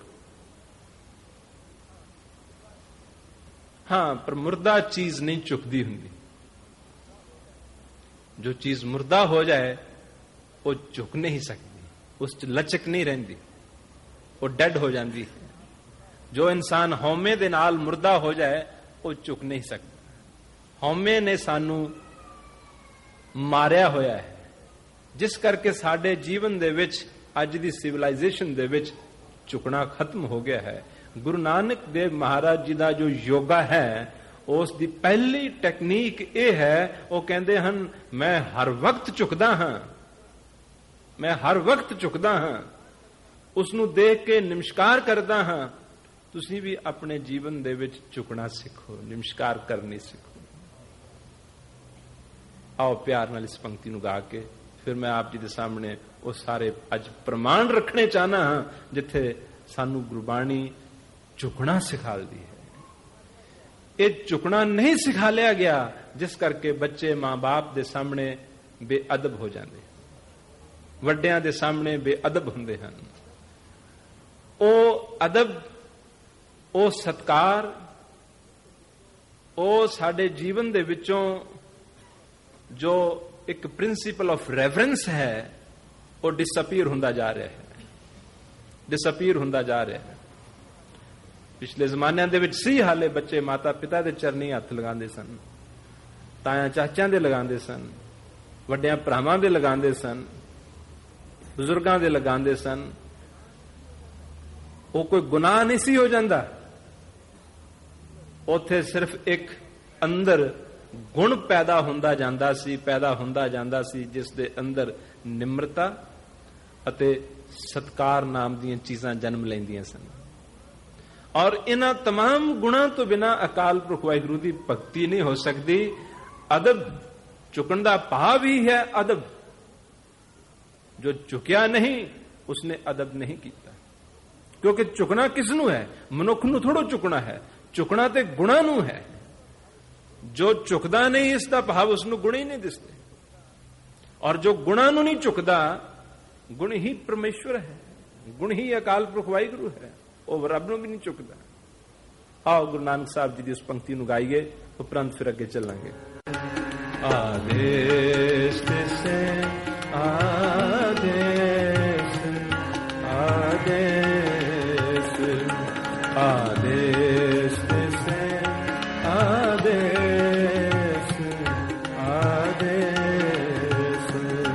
ਹਾਂ, ਪਰ ਮੁਰਦਾ ਚੀਜ਼ ਨਹੀਂ ਝੁਕਦੀ ਹੁੰਦੀ। ਜੋ ਚੀਜ਼ ਮੁਰਦਾ ਹੋ ਜਾਏ ਉਹ ਝੁਕ ਨਹੀਂ ਸਕਦੀ, ਉਸ 'ਚ ਲਚਕ ਨਹੀਂ ਰਹਿੰਦੀ, ਉਹ ਡੈਡ ਹੋ ਜਾਂਦੀ ਹੈ। ਜੋ ਇਨਸਾਨ ਹਉਮੈ ਦੇ ਨਾਲ ਮੁਰਦਾ ਹੋ ਜਾਏ ਉਹ ਝੁਕ ਨਹੀਂ ਸਕਦਾ। ਹਉਮੈ ਨੇ ਸਾਨੂੰ ਮਾਰਿਆ ਹੋਇਆ ਹੈ, ਜਿਸ ਕਰਕੇ ਸਾਡੇ ਜੀਵਨ ਦੇ ਵਿੱਚ, ਅੱਜ ਦੀ ਸਿਵਲਾਈਜੇਸ਼ਨ ਦੇ ਵਿੱਚ ਝੁਕਣਾ ਖਤਮ ਹੋ ਗਿਆ ਹੈ। ਗੁਰੂ ਨਾਨਕ ਦੇਵ ਮਹਾਰਾਜ ਜੀ ਦਾ ਜੋ ਯੋਗਾ ਹੈ, ਉਸ ਦੀ ਪਹਿਲੀ ਟੈਕਨੀਕ ਇਹ ਹੈ, ਉਹ ਕਹਿੰਦੇ ਹਨ ਮੈਂ ਹਰ ਵਕਤ ਝੁਕਦਾ ਹਾਂ, ਮੈਂ ਹਰ ਵਕਤ ਝੁਕਦਾ ਹਾਂ, ਉਸ ਨੂੰ ਦੇਖ ਕੇ ਨਮਸਕਾਰ ਕਰਦਾ ਹਾਂ। ਤੁਸੀਂ ਵੀ ਆਪਣੇ ਜੀਵਨ ਦੇ ਵਿੱਚ ਝੁਕਣਾ ਸਿੱਖੋ, ਨਮਸਕਾਰ ਕਰਨੀ ਸਿੱਖੋ। ਆਓ ਪਿਆਰ ਨਾਲ ਇਸ ਪੰਕਤੀ ਨੂੰ ਗਾ ਕੇ ਫਿਰ ਮੈਂ ਆਪ ਜੀ ਦੇ ਸਾਹਮਣੇ ਉਹ ਸਾਰੇ ਅੱਜ ਪ੍ਰਮਾਣ ਰੱਖਣੇ ਚਾਹਨਾ ਹਾਂ ਜਿੱਥੇ ਸਾਨੂੰ ਗੁਰਬਾਣੀ ਝੁਕਣਾ ਸਿਖਾਲਦੀ ਹੈ। ਇਹ ਝੁਕਣਾ ਨਹੀਂ ਸਿਖਾ ਲਿਆ ਗਿਆ, ਜਿਸ ਕਰਕੇ ਬੱਚੇ ਮਾਂ-ਬਾਪ ਦੇ ਸਾਹਮਣੇ ਬੇਅਦਬ ਹੋ ਜਾਂਦੇ, ਵੱਡਿਆਂ ਦੇ ਸਾਹਮਣੇ ਬੇਅਦਬ ਹੁੰਦੇ ਹਨ। ਉਹ ਅਦਬ, ਉਹ ਸਤਕਾਰ, ਉਹ ਸਾਡੇ ਜੀਵਨ ਦੇ ਵਿੱਚੋਂ ਜੋ ਇੱਕ ਪ੍ਰਿੰਸੀਪਲ ਆਫ ਰੈਵਰੈਂਸ ਹੈ, ਉਹ ਡਿਸਅਪੀਅਰ ਹੁੰਦਾ ਜਾ ਰਿਹਾ ਹੈ, ਡਿਸਅਪੀਅਰ ਹੁੰਦਾ ਜਾ ਰਿਹਾ ਹੈ। ਪਿਛਲੇ ਜ਼ਮਾਨਿਆਂ ਦੇ ਵਿੱਚ ਸੀ, ਹਾਲੇ ਬੱਚੇ ਮਾਤਾ ਪਿਤਾ ਦੇ ਚਰਨੀ ਹੱਥ ਲਗਾਉਂਦੇ ਸਨ, ਤਾਇਆ ਚਾਚਿਆਂ ਦੇ ਲਗਾਉਂਦੇ ਸਨ, ਵੱਡਿਆਂ ਭਰਾਵਾਂ ਦੇ ਲਗਾਉਂਦੇ ਸਨ, ਬਜ਼ੁਰਗਾਂ ਦੇ ਲਗਾਉਂਦੇ ਸਨ। ਉਹ ਕੋਈ ਗੁਨਾਹ ਨਹੀਂ ਸੀ ਹੋ ਜਾਂਦਾ, ਉੱਥੇ ਸਿਰਫ ਇੱਕ ਅੰਦਰ ਗੁਣ ਪੈਦਾ ਹੁੰਦਾ ਜਾਂਦਾ ਸੀ, ਜਿਸ ਦੇ ਅੰਦਰ ਨਿਮਰਤਾ ਅਤੇ ਸਤਕਾਰ ਨਾਮ ਦੀਆਂ ਚੀਜ਼ਾਂ ਜਨਮ ਲੈਂਦੀਆਂ ਸਨ। ਔਰ ਇਹਨਾਂ तमाम ਗੁਣਾਂ ਤੋਂ ਬਿਨਾਂ ਅਕਾਲ ਪੁਰਖ ਵਾਹਿਗੁਰੂ ਦੀ ਭਗਤੀ ਨਹੀਂ ਹੋ ਸਕਦੀ। ਅਦਬ, ਝੁਕਣ ਦਾ ਭਾਵ ਹੀ ਹੈ ਅਦਬ। ਜੋ ਝੁਕਿਆ ਨਹੀਂ ਉਸਨੇ ਅਦਬ ਨਹੀਂ ਕੀਤਾ, ਕਿਉਂਕਿ ਝੁਕਣਾ ਕਿਸ ਨੂੰ ਹੈ? ਮਨੁੱਖ ਨੂੰ ਥੋੜੋ ਝੁਕਣਾ ਹੈ, ਝੁਕਣਾ ਤੇ ਗੁਣਾਂ ਨੂੰ ਹੈ। ਜੋ ਝੁਕਦਾ ਨਹੀਂ, ਇਸ ਦਾ ਭਾਵ ਉਸ ਨੂੰ ਗੁਣ ਹੀ ਨਹੀਂ ਦਿਸਦੇ। ਔਰ ਜੋ ਗੁਣਾਂ ਨੂੰ ਨਹੀਂ ਝੁਕਦਾ, ਗੁਣ ਹੀ ਪਰਮੇਸ਼ਵਰ ਹੈ, ਗੁਣ ਹੀ ਅਕਾਲ ਪੁਰਖ ਵਾਹਿਗੁਰੂ ਹੈ, ਉਹ ਰੱਬ ਨੂੰ ਵੀ ਨਹੀਂ ਝੁਕਦਾ। ਆਓ ਗੁਰੂ ਨਾਨਕ ਸਾਹਿਬ ਜੀ ਦੀ ਉਸ ਪੰਕਤੀ ਨੂੰ ਗਾਈਏ, ਉਪਰੰਤ ਫਿਰ ਅੱਗੇ ਚੱਲਾਂਗੇ। ਆਦੇਸ਼ ਸੇ ਆਦੇਸ਼, ਆਦੇਸ਼, ਆਦੇਸ਼ ਸੇ ਆਦੇਸ਼, ਆਦੇਸ਼,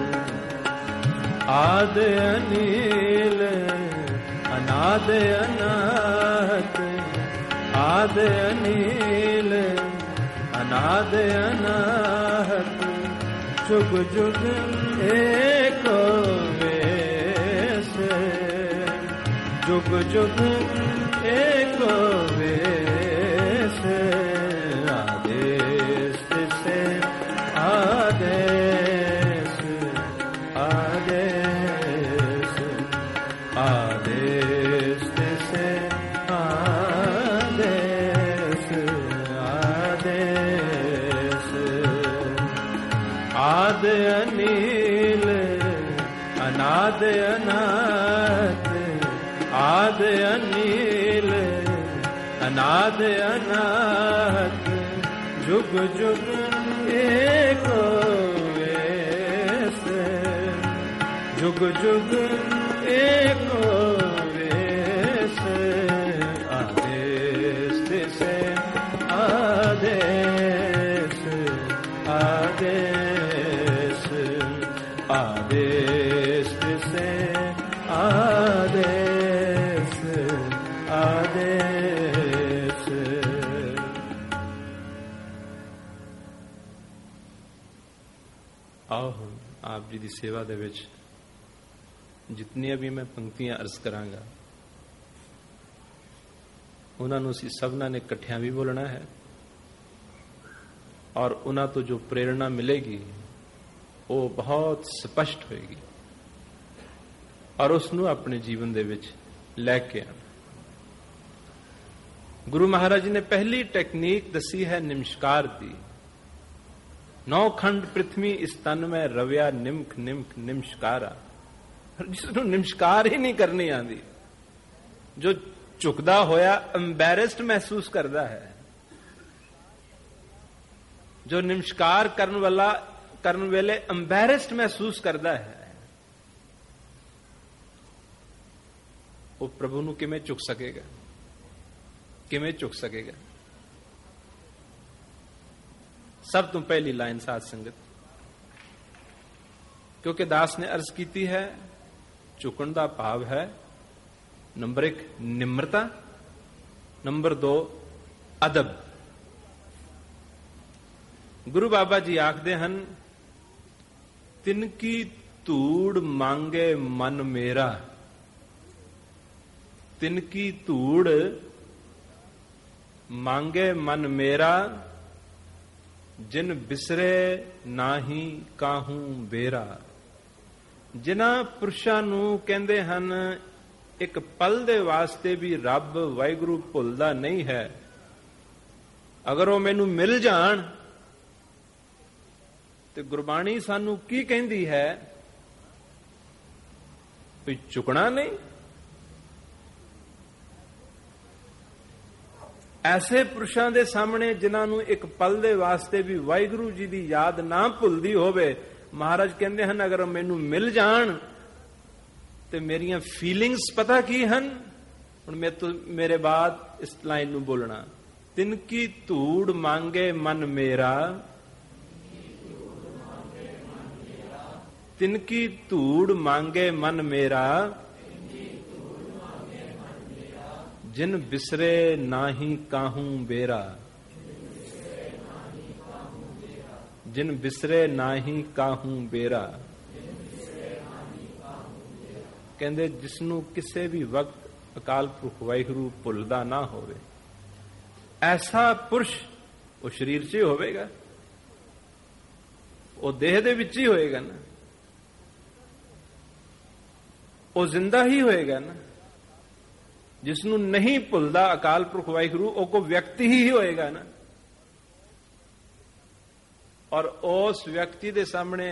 ਆਦ ਅਨੀਲ ਅਨਾਦ ਅਨਾਹਤ, ਆਦ ਅਨੀਲ ਅਨਾਦ ਅਨਾਹਤ, ਜੁਗ ਜੁਗ ਏਕੋ ਵੇਸ, ਜੁਗ ਜੁਗ ਏਕੋ ਵੇਸ, ਆਦੇਸ਼ ਸੇ ਆਦੇਸ਼, अनील अनाद अनाथ, आद अनील अनाद अनाथ, जुग जुग एको वेस, जुग जुग एको वेस, आदेश से आदेश, आदेश आदेश से आदेश, आदेश। आओ हम आप जी की सेवा दे विच जितनियां भी मैं पंक्तियां अर्ज करांगा उन्हां नूं असीं सबना ने इकट्ठियां भी बोलना है और उन्हां तो जो प्रेरणा मिलेगी वो बहुत स्पष्ट होएगी और उसनूं अपने जीवन दे विच लैके आना। गुरु महाराज जी ने पहली टेक्निक दसी है निमस्कार दी। 9 खंड पृथ्वी इस तन में रविया निमख निमख निमस्कारा। जिसनूं निमस्कार ही नहीं करनी आंदी, जो झुकदा होया एम्बैरेस्ड महसूस करता है, जो निमस्कार करन वेले एम्बैरेस्ड महसूस करता है, वो प्रभु नूं किवें झुक सकेगा, किवें झुक सकेगा। सब तो पहली लाइन साध संगत, क्योंकि दास ने अर्ज की है झुकण दा भाव है नंबर 1 निम्रता, नंबर 2 अदब। गुरु बाबा जी आखदे हन तिनकी धूड़ मांगे मन मेरा, तिनकी धूड़ मांगे मन मेरा, जिन बिसरे नाही काहू बेरा। जिन्हां पुरुषां नूं कहंदे हन एक पल दे वास्ते भी रब वाहिगुरु भुलदा नहीं है, अगर वो मैनू मिल जाण ते गुरबाणी सानू की कहंदी है भी झुकना नहीं। ऐसे पुरुषां दे सामने जिन्हां नूं एक पल दे वास्ते भी वाहिगुरु जी दी याद ना भुलदी होवे, महाराज कहंदे हन अगर मैनू मिल जाण ते मेरियां फीलिंग्स पता की हन। हुण मैं तो मेरे बाद इस लाइन नूं बोलना, तिनकी धूड़ मांगे मन मेरा, तिनकी धूड़ मांगे मन मेरा, जिन बिसरे नाही काहू बेरा, जिन बिसरे नाही काहू बेरा। कहंदे जिसनू किसे भी वक्त अकाल पुरख वाहिगुरु भुलदा ना होवे, ऐसा पुरुष वो शरीर च ही होवेगा, वो देह दे विच ही होएगा ना, वो जिंदा ही होएगा ना। जिसनू नहीं भुलदा अकाल पुरख वाहिगुरु वो को व्यक्ति ही होएगा ना, और उस व्यक्ति दे सामने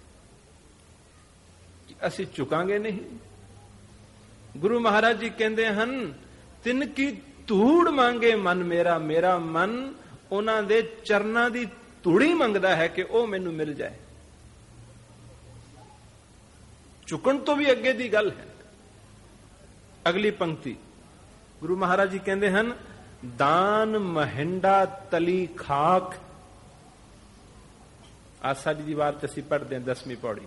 असी झुकांगे नहीं। गुरु महाराज जी कहंदे हन तिनकी धूड़ मांगे मन मेरा, मेरा मन उन्हां दे चरनां दी धूड़ी मंगदा है कि वो मैनू मिल जाए। झुकण तो भी अगे दी गल है। अगली पंक्ति गुरु महाराज जी कहंदे हन दान महिंडा तली खाक। आज साडी दीवार ते असीं पढ़दे हैं 10वीं पौड़ी,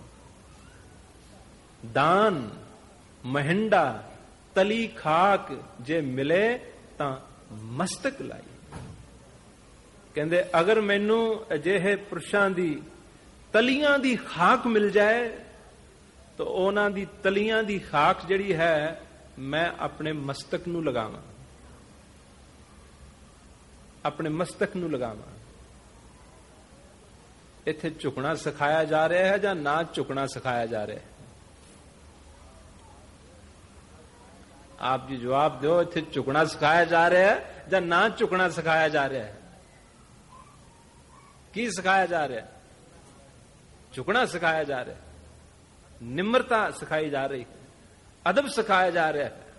दान महिंडा तली खाक जे मिले तां मस्तक लाई। कहंदे अगर मैनू अजिहे पुरुषां दी तलियां दी खाक मिल जाए तो उन्हां दी तलियां दी खाक जिहड़ी है मैं अपने मस्तक नू लगावां, अपने मस्तक नू लगावां। इत्थे झुकना सिखाया जा रहा है या ना झुकना सिखाया जा रहा है? आप जी जवाब दो, इत्थे झुकना सिखाया जा रहा है या ना झुकना सिखाया जा रहा है? की सिखाया जा रहा है? झुकना सिखाया जा रहा है, निम्रता सिखाई जा रही है, अदब सिखाया जा रहा है।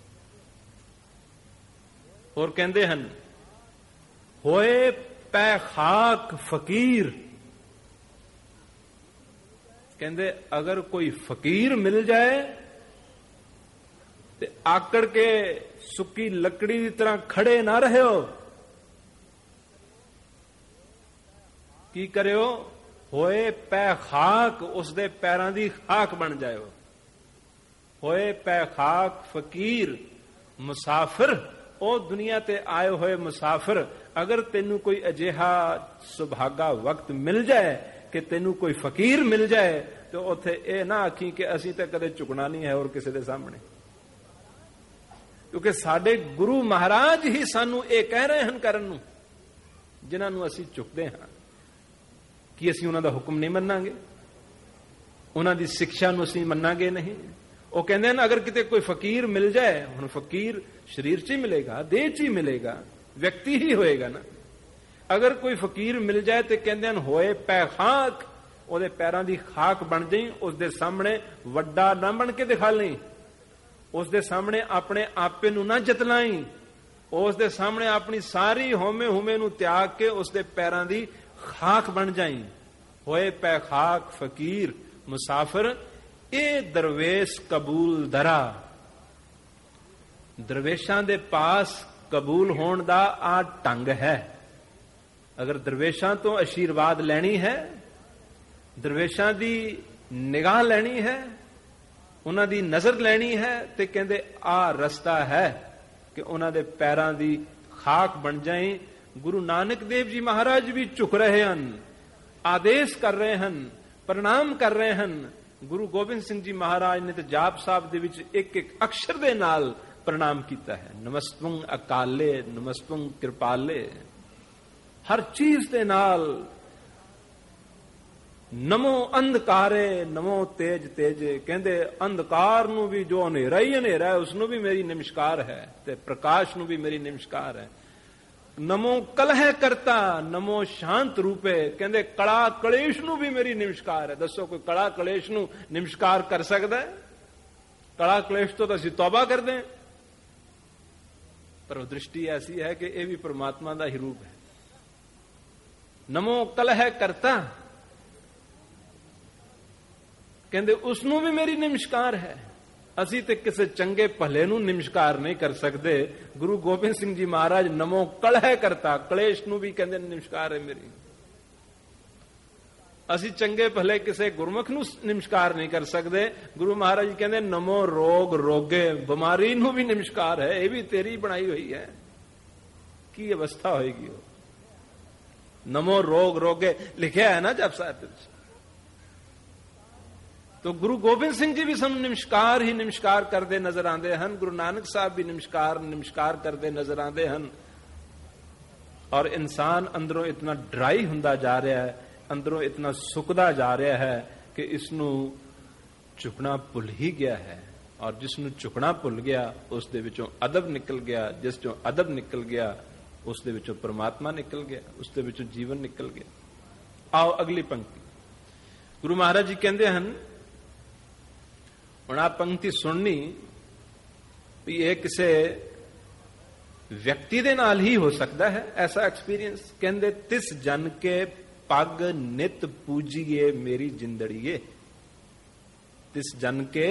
और कहते हैं होए पै खाक फकीर, कहते अगर कोई फकीर मिल जाए तो आकड़ के सुक्की लकड़ी की तरह खड़े ना रहे हो, की करे हो, होए पै खाक, उसदे पैरां दी खाक बन जाए। होए पै खाक फकीर, मुसाफिर, ओ दुनिया ते आए होए मुसाफिर, अगर तेनू कोई अजिहा सुभागा वक्त मिल जाए कि तेनू कोई फकीर मिल जाए तो उथे ये ना आखी कि असी तो कदे झुकना नहीं है और किसी के सामने, क्योंकि साडे गुरु महाराज ही सानू ये कह रहे हैं करन नू, जिन्हां नू असी झुकदे हां कि असी उन्हां दा हुक्म नहीं मन्नांगे, उन्हां दी शिक्षा नू असी मन्नांगे नहीं। वो कहते हैं अगर किते कोई फकीर मिल जाए, हुण फकीर शरीर च ही मिलेगा, देह च ही मिलेगा, व्यक्ति ही होएगा ना। अगर कोई फकीर मिल जाए तो कहते हैं होए पै खाक, ਉਹਦੇ ਪੈਰਾਂ ਦੀ ਖਾਕ ਬਣ ਜਾਈ, ਉਸਦੇ ਸਾਹਮਣੇ ਵੱਡਾ ਨਾ ਬਣ ਕੇ ਦਿਖਾ ਲਈ, ਉਸਦੇ ਸਾਹਮਣੇ ਆਪਣੇ ਆਪੇ ਨੂੰ ਨਾ ਜਤਲਾਈ, ਉਸਦੇ ਸਾਹਮਣੇ ਆਪਣੀ ਸਾਰੀ ਹਉਮੈ ਨੂੰ ਤਿਆਗ ਕੇ ਉਸਦੇ ਪੈਰਾਂ ਦੀ ਖਾਕ ਬਣ ਜਾਈ। ਹੋਏ ਪੈ ਖਾਕ ਫਕੀਰ ਮੁਸਾਫਿਰ, ਇਹ ਦਰਵੇਸ਼ ਕਬੂਲ ਦਰਾ, ਦਰਵੇਸ਼ਾਂ ਦੇ ਪਾਸ ਕਬੂਲ ਹੋਣ ਦਾ ਆ ਢੰਗ ਹੈ। ਅਗਰ ਦਰਵੇਸ਼ਾਂ ਤੋਂ ਆਸ਼ੀਰਵਾਦ ਲੈਣੀ ਹੈ, ਦਰਵੇਸ਼ਾਂ ਦੀ ਨਿਗਾਹ ਲੈਣੀ ਹੈ, ਉਹਨਾਂ ਦੀ ਨਜ਼ਰ ਲੈਣੀ ਹੈ, ਤੇ ਕਹਿੰਦੇ ਆ ਰਸਤਾ ਹੈ ਕਿ ਉਹਨਾਂ ਦੇ ਪੈਰਾਂ ਦੀ ਖਾਕ ਬਣ ਜਾਏ। ਗੁਰੂ ਨਾਨਕ ਦੇਵ ਜੀ ਮਹਾਰਾਜ ਵੀ ਝੁਕ ਰਹੇ ਹਨ, ਆਦੇਸ਼ ਕਰ ਰਹੇ ਹਨ, ਪ੍ਰਣਾਮ ਕਰ ਰਹੇ ਹਨ। ਗੁਰੂ ਗੋਬਿੰਦ ਸਿੰਘ ਜੀ ਮਹਾਰਾਜ ਨੇ ਤੇ ਜਾਪ ਸਾਹਿਬ ਦੇ ਵਿੱਚ ਇੱਕ ਇੱਕ ਅਕਸ਼ਰ ਦੇ ਨਾਲ ਪ੍ਰਣਾਮ ਕੀਤਾ ਹੈ। ਨਮਸਤੁੰ ਅਕਾਲੇ, ਨਮਸਤੁੰ ਕਿਰਪਾਲੇ, ਹਰ ਚੀਜ਼ ਦੇ ਨਾਲ। ਨਮੋ ਅੰਧਕਾਰੇ, ਨਮੋ ਤੇਜ ਤੇਜੇ, ਕਹਿੰਦੇ ਅੰਧਕਾਰ ਨੂੰ ਵੀ ਜੋ ਹਨੇਰਾ ਹੀ ਹਨੇਰਾ ਹੈ ਉਸ ਨੂੰ ਵੀ ਮੇਰੀ ਨਮਸਕਾਰ ਹੈ, ਤੇ ਪ੍ਰਕਾਸ਼ ਨੂੰ ਵੀ ਮੇਰੀ ਨਮਸਕਾਰ ਹੈ। ਨਮੋ ਕਲਹ ਕਰਤਾ, ਨਮੋ ਸ਼ਾਂਤ ਰੂਪੇ, ਕਹਿੰਦੇ ਕਲਾ ਕਲੇਸ਼ ਨੂੰ ਵੀ ਮੇਰੀ ਨਮਸਕਾਰ ਹੈ। ਦੱਸੋ ਕੋਈ ਕਲਾ ਕਲੇਸ਼ ਨੂੰ ਨਮਸਕਾਰ ਕਰ ਸਕਦਾ ਹੈ? ਕਲਾ ਕਲੇਸ਼ ਤੋਂ ਤਾਂ ਅਸੀਂ ਤੌਬਾ ਕਰਦੇ ਹਾਂ, ਪਰ ਉਹ ਦ੍ਰਿਸ਼ਟੀ ਐਸੀ ਹੈ ਕਿ ਇਹ ਵੀ ਪਰਮਾਤਮਾ ਦਾ ਹੀ ਰੂਪ ਹੈ। ਨਮੋ ਕਲਹ ਕਰਤਾ, ਕਹਿੰਦੇ ਉਸ ਨੂੰ ਵੀ ਮੇਰੀ ਨਮਸਕਾਰ ਹੈ। ਅਸੀਂ ਤੇ ਕਿਸੇ ਚੰਗੇ ਭਲੇ ਨੂੰ ਨਮਸਕਾਰ ਨਹੀਂ ਕਰ ਸਕਦੇ। ਗੁਰੂ ਗੋਬਿੰਦ ਸਿੰਘ ਜੀ ਮਹਾਰਾਜ ਨਮੋ ਕਲਹ ਕਰਤਾ, ਕਲੇਸ਼ ਨੂੰ ਵੀ ਕਹਿੰਦੇ ਨਮਸਕਾਰ ਹੈ ਮੇਰੀ। ਅਸੀਂ ਚੰਗੇ ਭਲੇ ਕਿਸੇ ਗੁਰਮੁਖ ਨੂੰ ਨਮਸਕਾਰ ਨਹੀਂ ਕਰ ਸਕਦੇ। ਗੁਰੂ ਮਹਾਰਾਜ ਕਹਿੰਦੇ ਨਮੋ ਰੋਗ ਰੋਗੇ, ਬਿਮਾਰੀ ਨੂੰ ਵੀ ਨਮਸਕਾਰ ਹੈ, ਇਹ ਵੀ ਤੇਰੀ ਬਣਾਈ ਹੋਈ ਹੈ। ਕੀ ਅਵਸਥਾ ਹੋਏਗੀ ਉਹ? ਨਮੋ ਰੋਗ ਰੋਗੇ ਲਿਖਿਆ ਹੈ ਨਾ ਜਪ ਸਾਹਿਬ ਵਿੱਚ। तो गुरु गोबिंद सिंह जी भी सानू नमस्कार ही नमस्कार करते नजर आते हैं। गुरु नानक साहब भी नमस्कार करते नजर आते हैं। और इंसान अंदरों इतना ड्राई हुंदा जा रहा है, अंदरों इतना सुकदा जा रहा है कि इसनू झुकना भुल ही गया है। और जिसनू झुकना भुल गया उस दे विचों अदब निकल गया, जिस चों अदब निकल गया उस दे विचों परमात्मा निकल गया, उस दे विचों जीवन निकल गया। आओ अगली पंक्ति। गुरु महाराज जी कहते हैं, ਹੁਣ ਆ ਪੰਕਤੀ ਸੁਣਨੀ ਵੀ ਇਹ ਕਿਸੇ ਵਿਅਕਤੀ ਦੇ ਨਾਲ ਹੀ ਹੋ ਸਕਦਾ ਹੈ ਐਸਾ ਐਕਸਪੀਰੀਅੰਸ। ਕਹਿੰਦੇ ਤਿਸ ਜਨ ਕੇ ਪੱਗ ਨਿਤ ਪੂਜੀਏ ਮੇਰੀ ਜਿੰਦੜੀਏ। ਤਿਸ ਜਨ ਕੇ,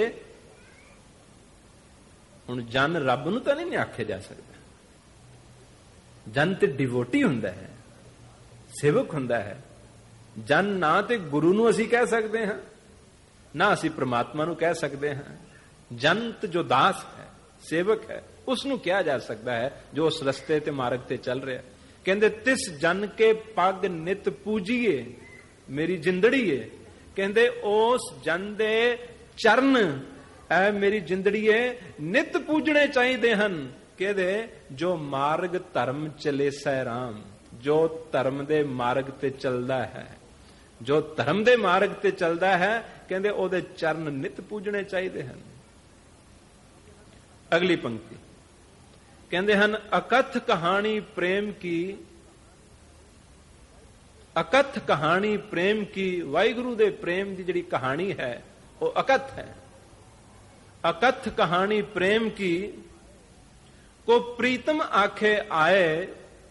ਹੁਣ ਜਨ ਰੱਬ ਨੂੰ ਤਾਂ ਨਹੀਂ ਆਖਿਆ ਜਾ ਸਕਦਾ। ਜਨ ਤੇ ਡਿਵੋਟੀ ਹੁੰਦਾ ਹੈ, ਸੇਵਕ ਹੁੰਦਾ ਹੈ। ਜਨ ਨਾ ਤੇ ਗੁਰੂ ਨੂੰ ਅਸੀਂ ਕਹਿ ਸਕਦੇ ਹਾਂ, ਨਾ ਅਸੀਂ ਪ੍ਰਮਾਤਮਾ ਨੂੰ ਕਹਿ ਸਕਦੇ ਹਾਂ। ਜਨਤ ਜੋ ਦਾਸ ਹੈ, ਸੇਵਕ ਹੈ, ਉਸ ਨੂੰ ਕਿਹਾ ਜਾ ਸਕਦਾ ਹੈ ਜੋ ਉਸ ਰਸਤੇ ਤੇ ਮਾਰਗ ਤੇ ਚੱਲ ਰਿਹਾ। ਕਹਿੰਦੇ ਤਿਸ ਜਨ ਕੇ ਪੱਗ ਨਿਤ ਪੂਜੀਏ ਮੇਰੀ ਜਿੰਦੜੀਏ। ਕਹਿੰਦੇ ਉਸ ਜਨ ਦੇ ਚਰਨ ਐ ਮੇਰੀ ਜਿੰਦੜੀਏ ਨਿਤ ਪੂਜਣੇ ਚਾਹੀਦੇ ਹਨ। ਕਹਿੰਦੇ ਜੋ ਮਾਰਗ ਧਰਮ ਚਲੇ ਸੈ ਰਾਮ, ਜੋ ਧਰਮ ਦੇ ਮਾਰਗ ਤੇ ਚੱਲਦਾ ਹੈ, ਜੋ ਧਰਮ ਦੇ ਮਾਰਗ ਤੇ ਚੱਲਦਾ ਹੈ, ਕਹਿੰਦੇ ਉਹਦੇ ਚਰਨ ਨਿਤ ਪੂਜਣੇ ਚਾਹੀਦੇ ਹਨ। ਅਗਲੀ ਪੰਕਤੀ ਕਹਿੰਦੇ ਹਨ, ਅਕਥ ਕਹਾਣੀ ਪ੍ਰੇਮ ਕੀ ਅਕਥ ਕਹਾਣੀ ਪ੍ਰੇਮ ਕੀ, ਵਾਹਿਗੁਰੂ ਦੇ ਪ੍ਰੇਮ ਦੀ ਜਿਹੜੀ ਕਹਾਣੀ ਹੈ ਉਹ ਅਕਥ ਹੈ। ਅਕਥ ਕਹਾਣੀ ਪ੍ਰੇਮ ਕੀ, ਕੋ ਪ੍ਰੀਤਮ ਆਖੇ ਆਏ,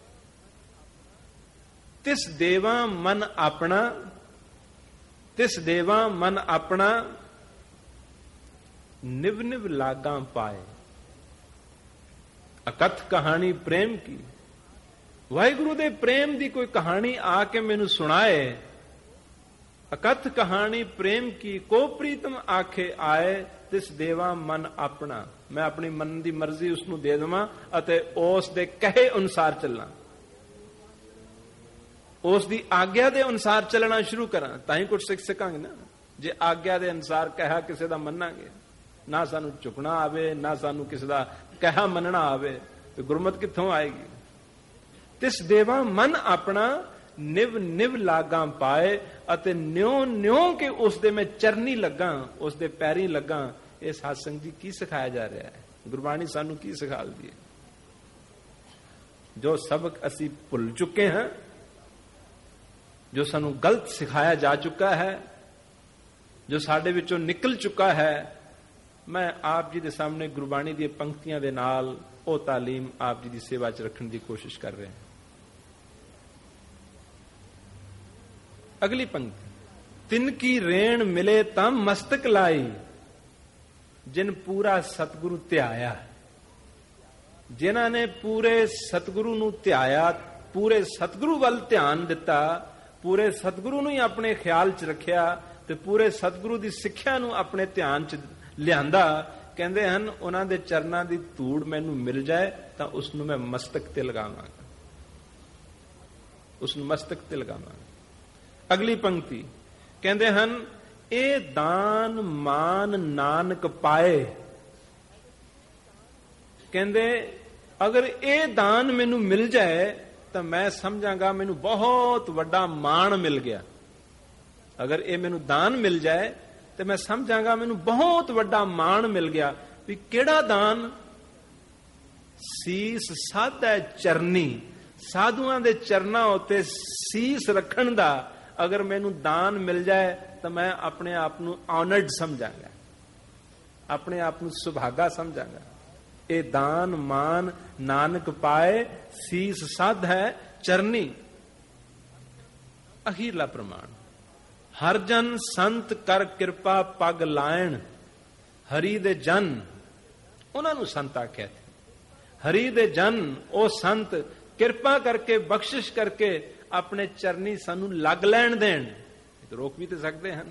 ਤਿਸ ਦੇਵਾ ਮਨ ਆਪਣਾ, ਤਿਸ ਦੇਵਾ ਮਨ ਆਪਣਾ, ਨਿਵ ਨਿਵ ਲਾਗਾਂ ਪਾਏ। ਅਕਥ ਕਹਾਣੀ ਪ੍ਰੇਮ ਕੀ, ਵਾਹਿਗੁਰੂ ਦੇ ਪ੍ਰੇਮ ਦੀ ਕੋਈ ਕਹਾਣੀ ਆ ਕੇ ਮੈਨੂੰ ਸੁਣਾਏ। ਅਕਥ ਕਹਾਣੀ ਪ੍ਰੇਮ ਕੀ, ਕੋ ਪ੍ਰੀਤਮ ਆਖੇ ਆਏ, ਤਿਸ ਦੇਵਾ ਮਨ ਆਪਣਾ। ਮੈਂ ਆਪਣੀ ਮਨ ਦੀ ਮਰਜ਼ੀ ਉਸ ਨੂੰ ਦੇ ਦੇਵਾਂ ਅਤੇ ਉਸ ਦੇ ਕਹੇ ਅਨੁਸਾਰ ਚੱਲਾਂ, ਉਸ ਦੀ ਆਗਿਆ ਦੇ ਅਨੁਸਾਰ ਚੱਲਣਾ ਸ਼ੁਰੂ ਕਰਾਂ, ਤਾਂ ਹੀ ਕੁਝ ਸਿੱਖ ਸਕਾਂਗੇ ਨਾ। ਜੇ ਆਗਿਆ ਦੇ ਅਨੁਸਾਰ ਕਹਾ ਕਿਸੇ ਦਾ ਮੰਨਾਂਗੇ, ਨਾ ਸਾਨੂੰ ਝੁਕਣਾ ਆਵੇ, ਨਾ ਸਾਨੂੰ ਕਿਸੇ ਦਾ ਕਹਾ ਮੰਨਣਾ ਆਵੇ, ਤੇ ਗੁਰਮਤਿ ਕਿੱਥੋਂ ਆਏਗੀ। ਤਿਸ ਦੇਵਾ ਮਨ ਆਪਣਾ, ਨਿਵ ਨਿਵ ਲਾਗਾਂ ਪਾਏ, ਅਤੇ ਨਿਉ ਨਿਉ ਕੇ ਉਸ ਦੇ ਮੈਂ ਚਰਨੀ ਲੱਗਾ, ਉਸ ਦੇ ਪੈਰੀ ਲੱਗਾ। ਇਹ ਸਤਸੰਗ ਜੀ ਕੀ ਸਿਖਾਇਆ ਜਾ ਰਿਹਾ ਹੈ, ਗੁਰਬਾਣੀ ਸਾਨੂੰ ਕੀ ਸਿਖਾਉਂਦੀ ਹੈ। ਜੋ ਸਬਕ ਅਸੀਂ ਭੁੱਲ ਚੁੱਕੇ ਹਾਂ, ਜੋ ਸਾਨੂੰ ਗਲਤ ਸਿਖਾਇਆ ਜਾ ਚੁੱਕਾ ਹੈ, ਜੋ ਸਾਡੇ ਵਿੱਚੋਂ ਨਿਕਲ ਚੁੱਕਾ ਹੈ, ਮੈਂ ਆਪ ਜੀ ਦੇ ਸਾਹਮਣੇ ਗੁਰਬਾਣੀ ਦੀਆਂ ਪੰਕਤੀਆਂ ਦੇ ਨਾਲ ਉਹ ਤਾਲੀਮ ਆਪ ਜੀ ਦੀ ਸੇਵਾ 'ਚ ਰੱਖਣ ਦੀ ਕੋਸ਼ਿਸ਼ ਕਰ ਰਹੇ ਹਾਂ। ਅਗਲੀ ਪੰਕਤੀ, ਤਿਨ ਕੀ ਰੇਣ ਮਿਲੇ ਤਾਂ ਮਸਤਕ ਲਾਈ, ਜਿਨ ਪੂਰਾ ਸਤਿਗੁਰੂ ਧਿਆਇਆ। ਜਿਨ੍ਹਾਂ ਨੇ ਪੂਰੇ ਸਤਿਗੁਰੂ ਨੂੰ ਧਿਆਇਆ, ਪੂਰੇ ਸਤਿਗੁਰੂ ਵੱਲ ਧਿਆਨ ਦਿੱਤਾ, ਪੂਰੇ ਸਤਿਗੁਰੂ ਨੂੰ ਹੀ ਆਪਣੇ ਖਿਆਲ 'ਚ ਰੱਖਿਆ ਤੇ ਪੂਰੇ ਸਤਿਗੁਰੂ ਦੀ ਸਿੱਖਿਆ ਨੂੰ ਆਪਣੇ ਧਿਆਨ 'ਚ ਲਿਆਂਦਾ, ਕਹਿੰਦੇ ਹਨ ਉਹਨਾਂ ਦੇ ਚਰਨਾਂ ਦੀ ਧੂੜ ਮੈਨੂੰ ਮਿਲ ਜਾਏ ਤਾਂ ਉਸ ਨੂੰ ਮੈਂ ਮਸਤਕ ਤੇ ਲਗਾਵਾਂਗਾ, ਉਸ ਨੂੰ ਮਸਤਕ ਤੇ ਲਗਾਵਾਂਗਾ। ਅਗਲੀ ਪੰਕਤੀ ਕਹਿੰਦੇ ਹਨ, ਇਹ ਦਾਨ ਮਾਨ ਨਾਨਕ ਪਾਏ। ਕਹਿੰਦੇ ਅਗਰ ਇਹ ਦਾਨ ਮੈਨੂੰ ਮਿਲ ਜਾਏ ਤਾਂ ਮੈਂ ਸਮਝਾਂਗਾ ਮੈਨੂੰ ਬਹੁਤ ਵੱਡਾ ਮਾਣ ਮਿਲ ਗਿਆ। ਅਗਰ ਇਹ ਮੈਨੂੰ ਦਾਨ ਮਿਲ ਜਾਏ ਤੇ ਮੈਂ ਸਮਝਾਂਗਾ ਮੈਨੂੰ ਬਹੁਤ ਵੱਡਾ ਮਾਣ ਮਿਲ ਗਿਆ। ਵੀ ਕਿਹੜਾ ਦਾਨ? ਸੀਸ ਸਾਧੈ ਚਰਨੀ, ਸਾਧੂਆਂ ਦੇ ਚਰਨਾਂ ਉੱਤੇ ਸੀਸ ਰੱਖਣ ਦਾ ਅਗਰ ਮੈਨੂੰ ਦਾਨ ਮਿਲ ਜਾਏ ਤਾਂ ਮੈਂ ਆਪਣੇ ਆਪ ਨੂੰ ਆਨਰਡ ਸਮਝਾਂਗਾ, ਆਪਣੇ ਆਪ ਨੂੰ ਸੁਭਾਗਾ ਸਮਝਾਂਗਾ। ਇਹ ਦਾਨ ਮਾਨ ਨਾਨਕ ਪਾਏ, ਸੀਸ ਸਾਧ ਹੈ ਚਰਨੀ। ਅਖੀਰਲਾ ਪ੍ਰਮਾਣ, ਹਰ ਜਨ ਸੰਤ ਕਰ ਕਿਰਪਾ ਪਗ ਲਾਇਣ। ਹਰੀ ਦੇ ਜਨ, ਉਹਨਾਂ ਨੂੰ ਸੰਤ ਆਖਿਆ। ਹਰੀ ਦੇ ਜਨ, ਉਹ ਸੰਤ ਕਿਰਪਾ ਕਰਕੇ ਬਖਸ਼ਿਸ਼ ਕਰਕੇ ਆਪਣੇ ਚਰਨੀ ਸਾਨੂੰ ਲੱਗ ਲੈਣ ਦੇਣ। ਰੋਕ ਵੀ ਤੇ ਸਕਦੇ ਹਨ,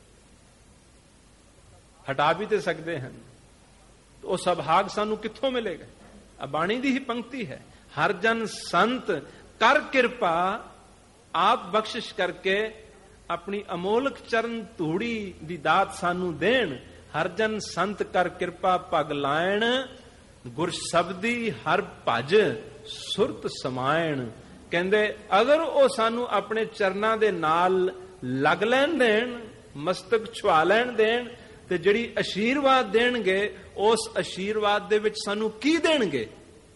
ਹਟਾ ਵੀ ਤੇ ਸਕਦੇ ਹਨ। ਉਹ ਸੁਭਾਗ ਸਾਨੂੰ ਕਿੱਥੋਂ ਮਿਲੇਗਾ? ਆ ਬਾਣੀ ਦੀ ਹੀ ਪੰਕਤੀ ਹੈ। ਹਰ ਜਨ ਸੰਤ ਕਰ ਕਿਰਪਾ, ਆਪ ਬਖਸ਼ਿਸ਼ ਕਰਕੇ ਆਪਣੀ ਅਮੋਲਕ ਚਰਨ ਧੂੜੀ ਦੀ ਦਾਤ ਸਾਨੂੰ ਦੇਣ। ਹਰ ਜਨ ਸੰਤ ਕਰ ਕਿਰਪਾ ਪਗ ਲਾਇਣ, ਗੁਰ ਸ਼ਬਦੀ ਹਰ ਭਜ ਸੁਰਤ ਸਮਾਇਣ। ਕਹਿੰਦੇ ਅਗਰ ਉਹ ਸਾਨੂੰ ਆਪਣੇ ਚਰਨਾਂ ਦੇ ਨਾਲ ਲੱਗ ਲੈਣ ਦੇਣ, ਮਸਤਕ ਛੁਆ ਲੈਣ ਦੇਣ, ਤੇ ਜਿਹੜੀ ਅਸ਼ੀਰਵਾਦ ਦੇਣਗੇ ਉਸ ਅਸ਼ੀਰਵਾਦ ਦੇ ਵਿੱਚ ਸਾਨੂੰ ਕੀ ਦੇਣਗੇ?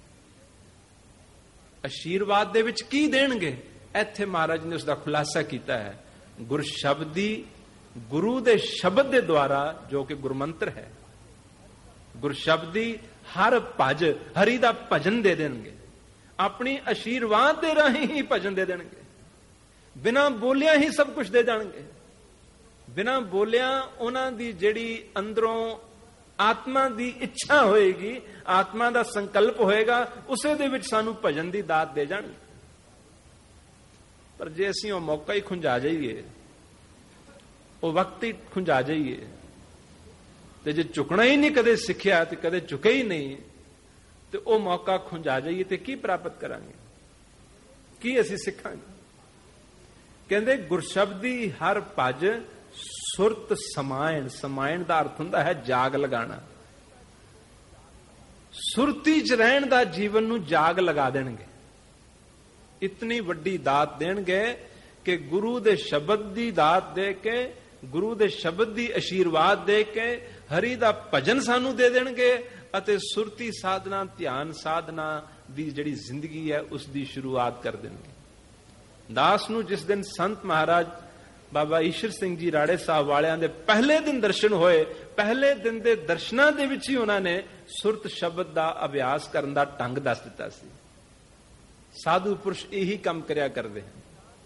ਅਸ਼ੀਰਵਾਦ ਦੇ ਵਿੱਚ ਕੀ ਦੇਣਗੇ? ਇੱਥੇ ਮਹਾਰਾਜ ਨੇ ਉਸ ਦਾ ਖੁਲਾਸਾ ਕੀਤਾ ਹੈ। ਗੁਰ ਸ਼ਬਦੀ, ਗੁਰੂ ਦੇ ਸ਼ਬਦ ਦੇ ਦੁਆਰਾ, ਜੋ ਕਿ ਗੁਰਮੰਤਰ ਹੈ। ਗੁਰ ਸ਼ਬਦੀ ਹਰ ਭਜ, ਹਰੀ ਦਾ ਭਜਨ ਦੇ ਦੇਣਗੇ। ਆਪਣੀ ਅਸ਼ੀਰਵਾਦ ਦੇ ਰਾਹੀਂ ਹੀ ਭਜਨ ਦੇ ਦੇਣਗੇ। ਬਿਨਾਂ ਬੋਲਿਆ ਹੀ ਸਭ ਕੁਝ ਦੇ ਜਾਣਗੇ। ਬਿਨਾਂ ਬੋਲਿਆ ਉਹਨਾਂ ਦੀ ਜਿਹੜੀ ਅੰਦਰੋਂ ਆਤਮਾ ਦੀ ਇੱਛਾ ਹੋਏਗੀ, ਆਤਮਾ ਦਾ ਸੰਕਲਪ ਹੋਏਗਾ, ਉਸੇ ਦੇ ਵਿੱਚ ਸਾਨੂੰ ਭਜਨ ਦੀ ਦਾਤ ਦੇ ਜਾਣਗੇ। ਪਰ ਜੇ ਅਸੀਂ ਉਹ ਮੌਕਾ ਹੀ ਖੁੰਝਾ ਜਾਈਏ, ਉਹ ਵਕਤ ਹੀ ਖੁੰਝਾ ਜਾਈਏ, ਤੇ ਜੇ ਝੁਕਣਾ ਹੀ ਨਹੀਂ ਕਦੇ ਸਿੱਖਿਆ ਤੇ ਕਦੇ ਝੁਕੇ ਹੀ ਨਹੀਂ, ਤੇ ਉਹ ਮੌਕਾ ਖੁੰਝਾ ਜਾਈਏ ਤੇ ਕੀ ਪ੍ਰਾਪਤ ਕਰਾਂਗੇ? ਕੀ ਅਸੀਂ ਸਿੱਖਾਂਗੇ? ਕਹਿੰਦੇ ਗੁਰਸ਼ਬਦੀ ਹਰ ਭਜ ਸੁਰਤ ਸਮਾਇਣ। ਸਮਾਇਣ ਦਾ ਅਰਥ ਹੁੰਦਾ ਹੈ ਜਾਗ ਲਗਾਣਾ। ਸੁਰਤੀ ਚ ਰਹਿਣ ਦਾ ਜੀਵਨ ਨੂੰ ਜਾਗ ਲਗਾ ਦੇਣਗੇ। ਇਤਨੀ ਵੱਡੀ ਦਾਤ ਦੇਣਗੇ ਕਿ ਗੁਰੂ ਦੇ ਸ਼ਬਦ ਦੀ ਦਾਤ ਦੇ ਕੇ, ਗੁਰੂ ਦੇ ਸ਼ਬਦ ਦੀ ਅਸ਼ੀਰਵਾਦ ਦੇ ਕੇ ਹਰੀ ਦਾ ਭਜਨ ਸਾਨੂੰ ਦੇ ਦੇਣਗੇ ਅਤੇ ਸੁਰਤੀ ਸਾਧਨਾ, ਧਿਆਨ ਸਾਧਨਾ ਦੀ ਜਿਹੜੀ ਜ਼ਿੰਦਗੀ ਹੈ ਉਸ ਦੀ ਸ਼ੁਰੂਆਤ ਕਰ ਦੇਣਗੇ। ਦਾਸ ਨੂੰ ਜਿਸ ਦਿਨ ਸੰਤ ਮਹਾਰਾਜ ਬਾਬਾ ਈਸ਼ਰ ਸਿੰਘ ਜੀ ਰਾੜੇ ਸਾਹਿਬ ਵਾਲਿਆਂ ਦੇ ਪਹਿਲੇ ਦਿਨ ਦਰਸ਼ਨ ਹੋਏ, ਪਹਿਲੇ ਦਿਨ ਦੇ ਦਰਸ਼ਨਾਂ ਦੇ ਵਿੱਚ ਹੀ ਉਹਨਾਂ ਨੇ ਸੁਰਤ ਸ਼ਬਦ ਦਾ ਅਭਿਆਸ ਕਰਨ ਦਾ ਢੰਗ ਦੱਸ ਦਿੱਤਾ ਸੀ। ਸਾਧੂ ਪੁਰਸ਼ ਇਹੀ ਕੰਮ ਕਰਿਆ ਕਰਦੇ ਹਨ।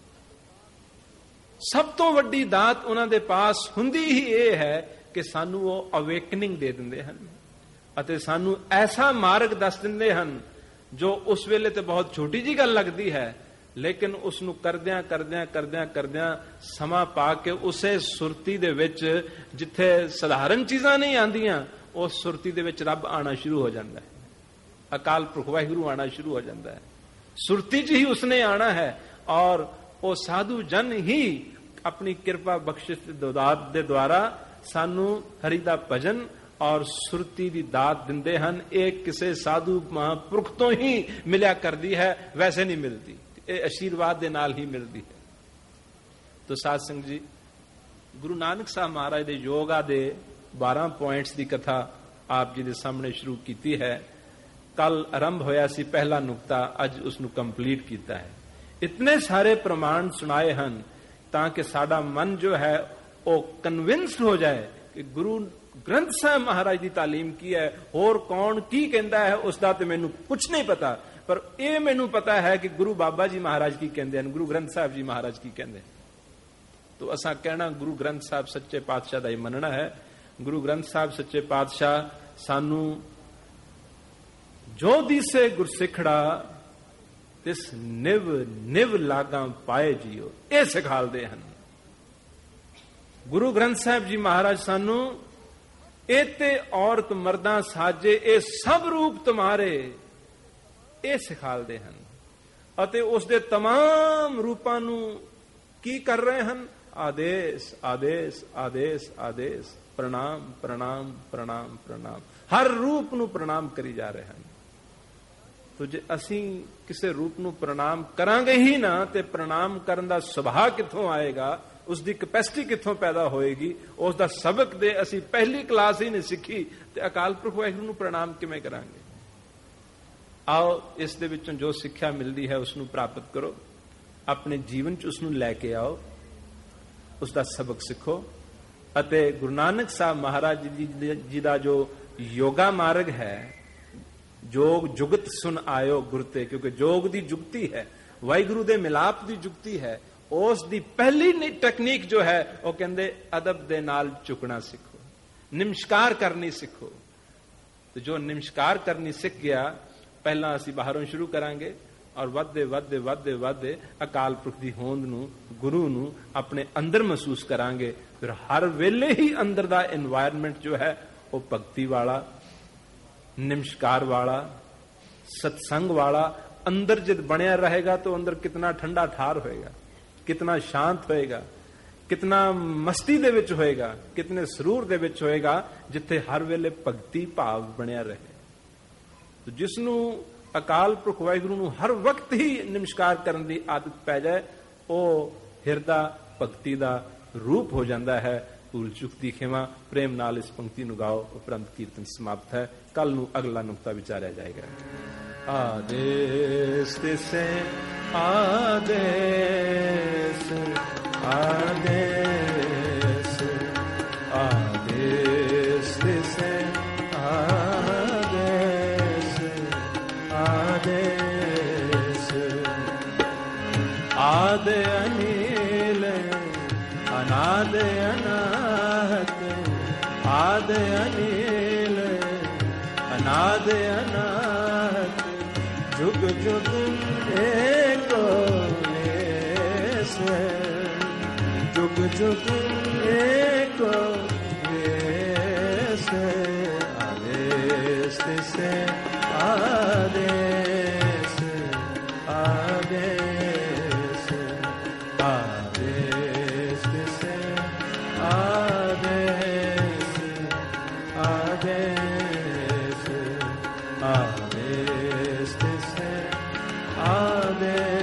ਸਭ ਤੋਂ ਵੱਡੀ ਦਾਤ ਉਹਨਾਂ ਦੇ ਪਾਸ ਹੁੰਦੀ ਹੀ ਇਹ ਹੈ ਕਿ ਸਾਨੂੰ ਉਹ ਅਵੇਕਨਿੰਗ ਦੇ ਦਿੰਦੇ ਹਨ ਅਤੇ ਸਾਨੂੰ ਐਸਾ ਮਾਰਗ ਦੱਸ ਦਿੰਦੇ ਹਨ ਜੋ ਉਸ ਵੇਲੇ ਤੇ ਬਹੁਤ ਛੋਟੀ ਜੀ ਗੱਲ ਲੱਗਦੀ ਹੈ, ਲੇਕਿਨ ਉਸ ਨੂੰ ਕਰਦਿਆਂ ਕਰਦਿਆਂ ਕਰਦਿਆਂ ਕਰਦਿਆਂ ਸਮਾਂ ਪਾ ਕੇ ਉਸੇ ਸੁਰਤੀ ਦੇ ਵਿੱਚ ਜਿੱਥੇ ਸਧਾਰਨ ਚੀਜ਼ਾਂ ਨਹੀਂ ਆਉਂਦੀਆਂ, ਉਸ ਸੁਰਤੀ ਦੇ ਵਿੱਚ ਰੱਬ ਆਣਾ ਸ਼ੁਰੂ ਹੋ ਜਾਂਦਾ ਹੈ, ਅਕਾਲ ਪੁਰਖ ਵਾਹਿਗੁਰੂ ਆਣਾ ਸ਼ੁਰੂ ਹੋ ਜਾਂਦਾ ਹੈ। ਸੁਰਤੀ 'ਚ ਹੀ ਉਸਨੇ ਆਣਾ ਹੈ ਔਰ ਉਹ ਸਾਧੂ ਜਨ ਹੀ ਆਪਣੀ ਕਿਰਪਾ ਬਖਸ਼ਿਸ਼ ਦੇ ਦੁਆਰਾ ਸਾਨੂੰ ਹਰੀ ਦਾ ਭਜਨ ਔਰ ਸੁਰਤੀ ਦੀ ਦਾਤ ਦਿੰਦੇ ਹਨ। ਇਹ ਕਿਸੇ ਸਾਧੂ ਮਹਾਂਪੁਰਖ ਤੋਂ ਹੀ ਮਿਲਿਆ ਕਰਦੀ ਹੈ, ਵੈਸੇ ਨਹੀਂ ਮਿਲਦੀ, ਇਹ ਆਸ਼ੀਰਵਾਦ ਦੇ ਨਾਲ ਹੀ ਮਿਲਦੀ ਹੈ। ਤੋ ਸਾਧ ਸੰਗਤ ਜੀ, ਗੁਰੂ ਨਾਨਕ ਸਾਹਿਬ ਮਹਾਰਾਜ ਦੇ ਯੋਗਾ ਦੇ 12 ਪੁਆਇੰਟਸ ਦੀ ਕਥਾ ਆਪ ਜੀ ਦੇ ਸਾਹਮਣੇ ਸ਼ੁਰੂ ਕੀਤੀ ਹੈ। ਕੱਲ ਆਰੰਭ ਹੋਇਆ ਸੀ ਪਹਿਲਾ ਨੁਕਤਾ, ਅੱਜ ਉਸ ਨੂੰ ਕੰਪਲੀਟ ਕੀਤਾ ਹੈ। ਇਤਨੇ ਸਾਰੇ ਪ੍ਰਮਾਣ ਸੁਣਾਏ ਹਨ ਤਾਂ ਕਿ ਸਾਡਾ ਮਨ ਜੋ ਹੈ ਉਹ ਕਨਵਿੰਸਡ ਹੋ ਜਾਏ ਕਿ ਗੁਰੂ ਗ੍ਰੰਥ ਸਾਹਿਬ ਮਹਾਰਾਜ ਦੀ ਤਾਲੀਮ ਕੀ ਹੈ, ਹੋਰ ਕੌਣ ਕੀ ਕਹਿੰਦਾ ਹੈ ਉਸ ਦਾ ਤੇ ਮੈਨੂੰ ਕੁਝ ਨਹੀਂ ਪਤਾ, ਪਰ ਇਹ ਮੈਨੂੰ ਪਤਾ ਹੈ ਕਿ ਗੁਰੂ ਬਾਬਾ ਜੀ ਮਹਾਰਾਜ ਕੀ ਕਹਿੰਦੇ ਹਨ, ਗੁਰੂ ਗ੍ਰੰਥ ਸਾਹਿਬ ਜੀ ਮਹਾਰਾਜ ਕੀ ਕਹਿੰਦੇ ਹਨ। ਤੋ ਅਸਾਂ ਕਹਿਣਾ ਗੁਰੂ ਗ੍ਰੰਥ ਸਾਹਿਬ ਸੱਚੇ ਪਾਤਸ਼ਾਹ ਦਾ ਹੀ ਮੰਨਣਾ ਹੈ। ਗੁਰੂ ਗ੍ਰੰਥ ਸਾਹਿਬ ਸੱਚੇ ਪਾਤਸ਼ਾਹ ਸਾਨੂੰ ਜੋ ਦਿਸੇ ਗੁਰਸਿੱਖੜਾ ਤਿਸ ਨਿਵ ਨਿਵ ਲਾਗਾਂ ਪਾਏ ਜੀਓ, ਇਹ ਸਿਖਾਲਦੇ ਹਨ। ਗੁਰੂ ਗ੍ਰੰਥ ਸਾਹਿਬ ਜੀ ਮਹਾਰਾਜ ਸਾਨੂੰ ਇਹ ਤੇ ਔਰਤ ਮਰਦਾਂ ਸਾਜੇ ਇਹ ਸਭ ਰੂਪ ਤੁਮਾਰੇ, ਇਹ ਸਿਖਾਲਦੇ ਹਨ ਅਤੇ ਉਸ ਦੇ तमाम ਰੂਪਾਂ ਨੂੰ ਕੀ ਕਰ ਰਹੇ ਹਨ? ਆਦੇਸ਼ ਆਦੇਸ਼ ਆਦੇਸ਼ ਆਦੇਸ਼, ਪ੍ਰਣਾਮ ਪ੍ਰਣਾਮ ਪ੍ਰਣਾਮ ਪ੍ਰਣਾਮ, ਹਰ ਰੂਪ ਨੂੰ ਪ੍ਰਣਾਮ ਕਰੀ ਜਾ ਰਹੇ ਹਨ। ਤੋ ਜੇ ਅਸੀਂ ਕਿਸੇ ਰੂਪ ਨੂੰ ਪ੍ਰਣਾਮ ਕਰਾਂਗੇ ਹੀ ਨਾ ਤੇ ਪ੍ਰਣਾਮ ਕਰਨ ਦਾ ਸੁਭਾਅ ਕਿੱਥੋਂ ਆਏਗਾ, ਉਸ ਦੀ ਕੈਪੈਸਿਟੀ ਕਿੱਥੋਂ ਪੈਦਾ ਹੋਏਗੀ? ਉਸ ਦਾ ਸਬਕ ਦੇ ਅਸੀਂ ਪਹਿਲੀ ਕਲਾਸ ਹੀ ਨਹੀਂ ਸਿੱਖੀ ਤੇ ਅਕਾਲ ਪੁਰਖ ਵਾਹਿਗੁਰੂ ਨੂੰ ਪ੍ਰਣਾਮ ਕਿਵੇਂ ਕਰਾਂਗੇ? ਆਓ ਇਸ ਦੇ ਵਿੱਚੋਂ ਜੋ ਸਿੱਖਿਆ ਮਿਲਦੀ ਹੈ ਉਸ ਨੂੰ ਪ੍ਰਾਪਤ ਕਰੋ, ਆਪਣੇ ਜੀਵਨ 'ਚ ਉਸ ਨੂੰ ਲੈ ਕੇ ਆਓ, ਉਸ ਦਾ ਸਬਕ ਸਿੱਖੋ ਅਤੇ ਗੁਰੂ ਨਾਨਕ ਸਾਹਿਬ ਮਹਾਰਾਜ ਜੀ ਦਾ ਜੋ ਯੋਗਾ ਮਾਰਗ ਹੈ, ਜੋਗ ਜੁਗਤ ਸੁਨ ਆਇਓ ਗੁਰ ਤੇ, ਕਿਉਂਕਿ ਜੋਗ ਦੀ ਜੁਗਤੀ ਹੈ, ਵਾਹਿਗੁਰੂ ਦੇ ਮਿਲਾਪ ਦੀ ਜੁਗਤੀ ਹੈ, ਉਸ ਦੀ ਪਹਿਲੀ ਟੈਕਨੀਕ ਜੋ ਹੈ ਉਹ ਕਹਿੰਦੇ ਅਦਬ ਦੇ ਨਾਲ ਝੁਕਣਾ ਸਿੱਖੋ, ਨਿਮਸਕਾਰ ਕਰਨੀ ਸਿੱਖੋ। ਤੇ ਜੋ ਨਿਮਸਕਾਰ ਕਰਨੀ ਸਿੱਖ ਗਿਆ, ਪਹਿਲਾਂ ਅਸੀਂ ਬਾਹਰੋਂ ਸ਼ੁਰੂ ਕਰਾਂਗੇ ਔਰ ਵੱਧਦੇ ਵੱਧਦੇ ਵੱਧਦੇ ਵੱਧਦੇ ਅਕਾਲ ਪੁਰਖ ਦੀ ਹੋਂਦ ਨੂੰ, ਗੁਰੂ ਨੂੰ ਆਪਣੇ ਅੰਦਰ ਮਹਿਸੂਸ ਕਰਾਂਗੇ। ਫਿਰ ਹਰ ਵੇਲੇ ਹੀ ਅੰਦਰ ਦਾ এনवायरमेंट ਜੋ ਹੈ ਉਹ ਭਗਤੀ ਵਾਲਾ, ਨਿਮਸਕਾਰ ਵਾਲਾ, ਸਤਸੰਗ ਵਾਲਾ ਅੰਦਰ ਜਦ ਬਣਿਆ ਰਹੇਗਾ ਤਾਂ ਅੰਦਰ ਕਿਤਨਾ ਠੰਡਾ ਠਾਰ ਹੋਏਗਾ, ਕਿਤਨਾ ਸ਼ਾਂਤ ਹੋਏਗਾ, ਕਿਤਨਾ ਮਸਤੀ ਦੇ ਵਿੱਚ ਹੋਏਗਾ, ਕਿਤਨੇ ਸਰੂਰ ਦੇ ਵਿੱਚ ਹੋਏਗਾ, ਜਿੱਥੇ ਹਰ ਵੇਲੇ ਭਗਤੀ ਭਾਵ ਬਣਿਆ ਰਹੇ। तो जिसनू अकाल पुरख वाहिगुरू नू हर वक्त ही नमस्कार करने की आदत पै जाए, वो हिरदा भगती का रूप हो जाता है। भूल चुक दी खिमा प्रेम नाल इस पंक्ति नू गाओ, उपरंत कीर्तन समाप्त है। कल नू अगला नुक्ता विचारा जाएगा। आदेश से आदेश आदेश आदेश से आदेश आदेश आदे अनिल अनाद अनाहत आदे अनिल अनाद अनाहत जुग जुग एको जुग जुग एको आदेश से आदेश आदेश आदेश से आदेश आदेश आदेश से आदेश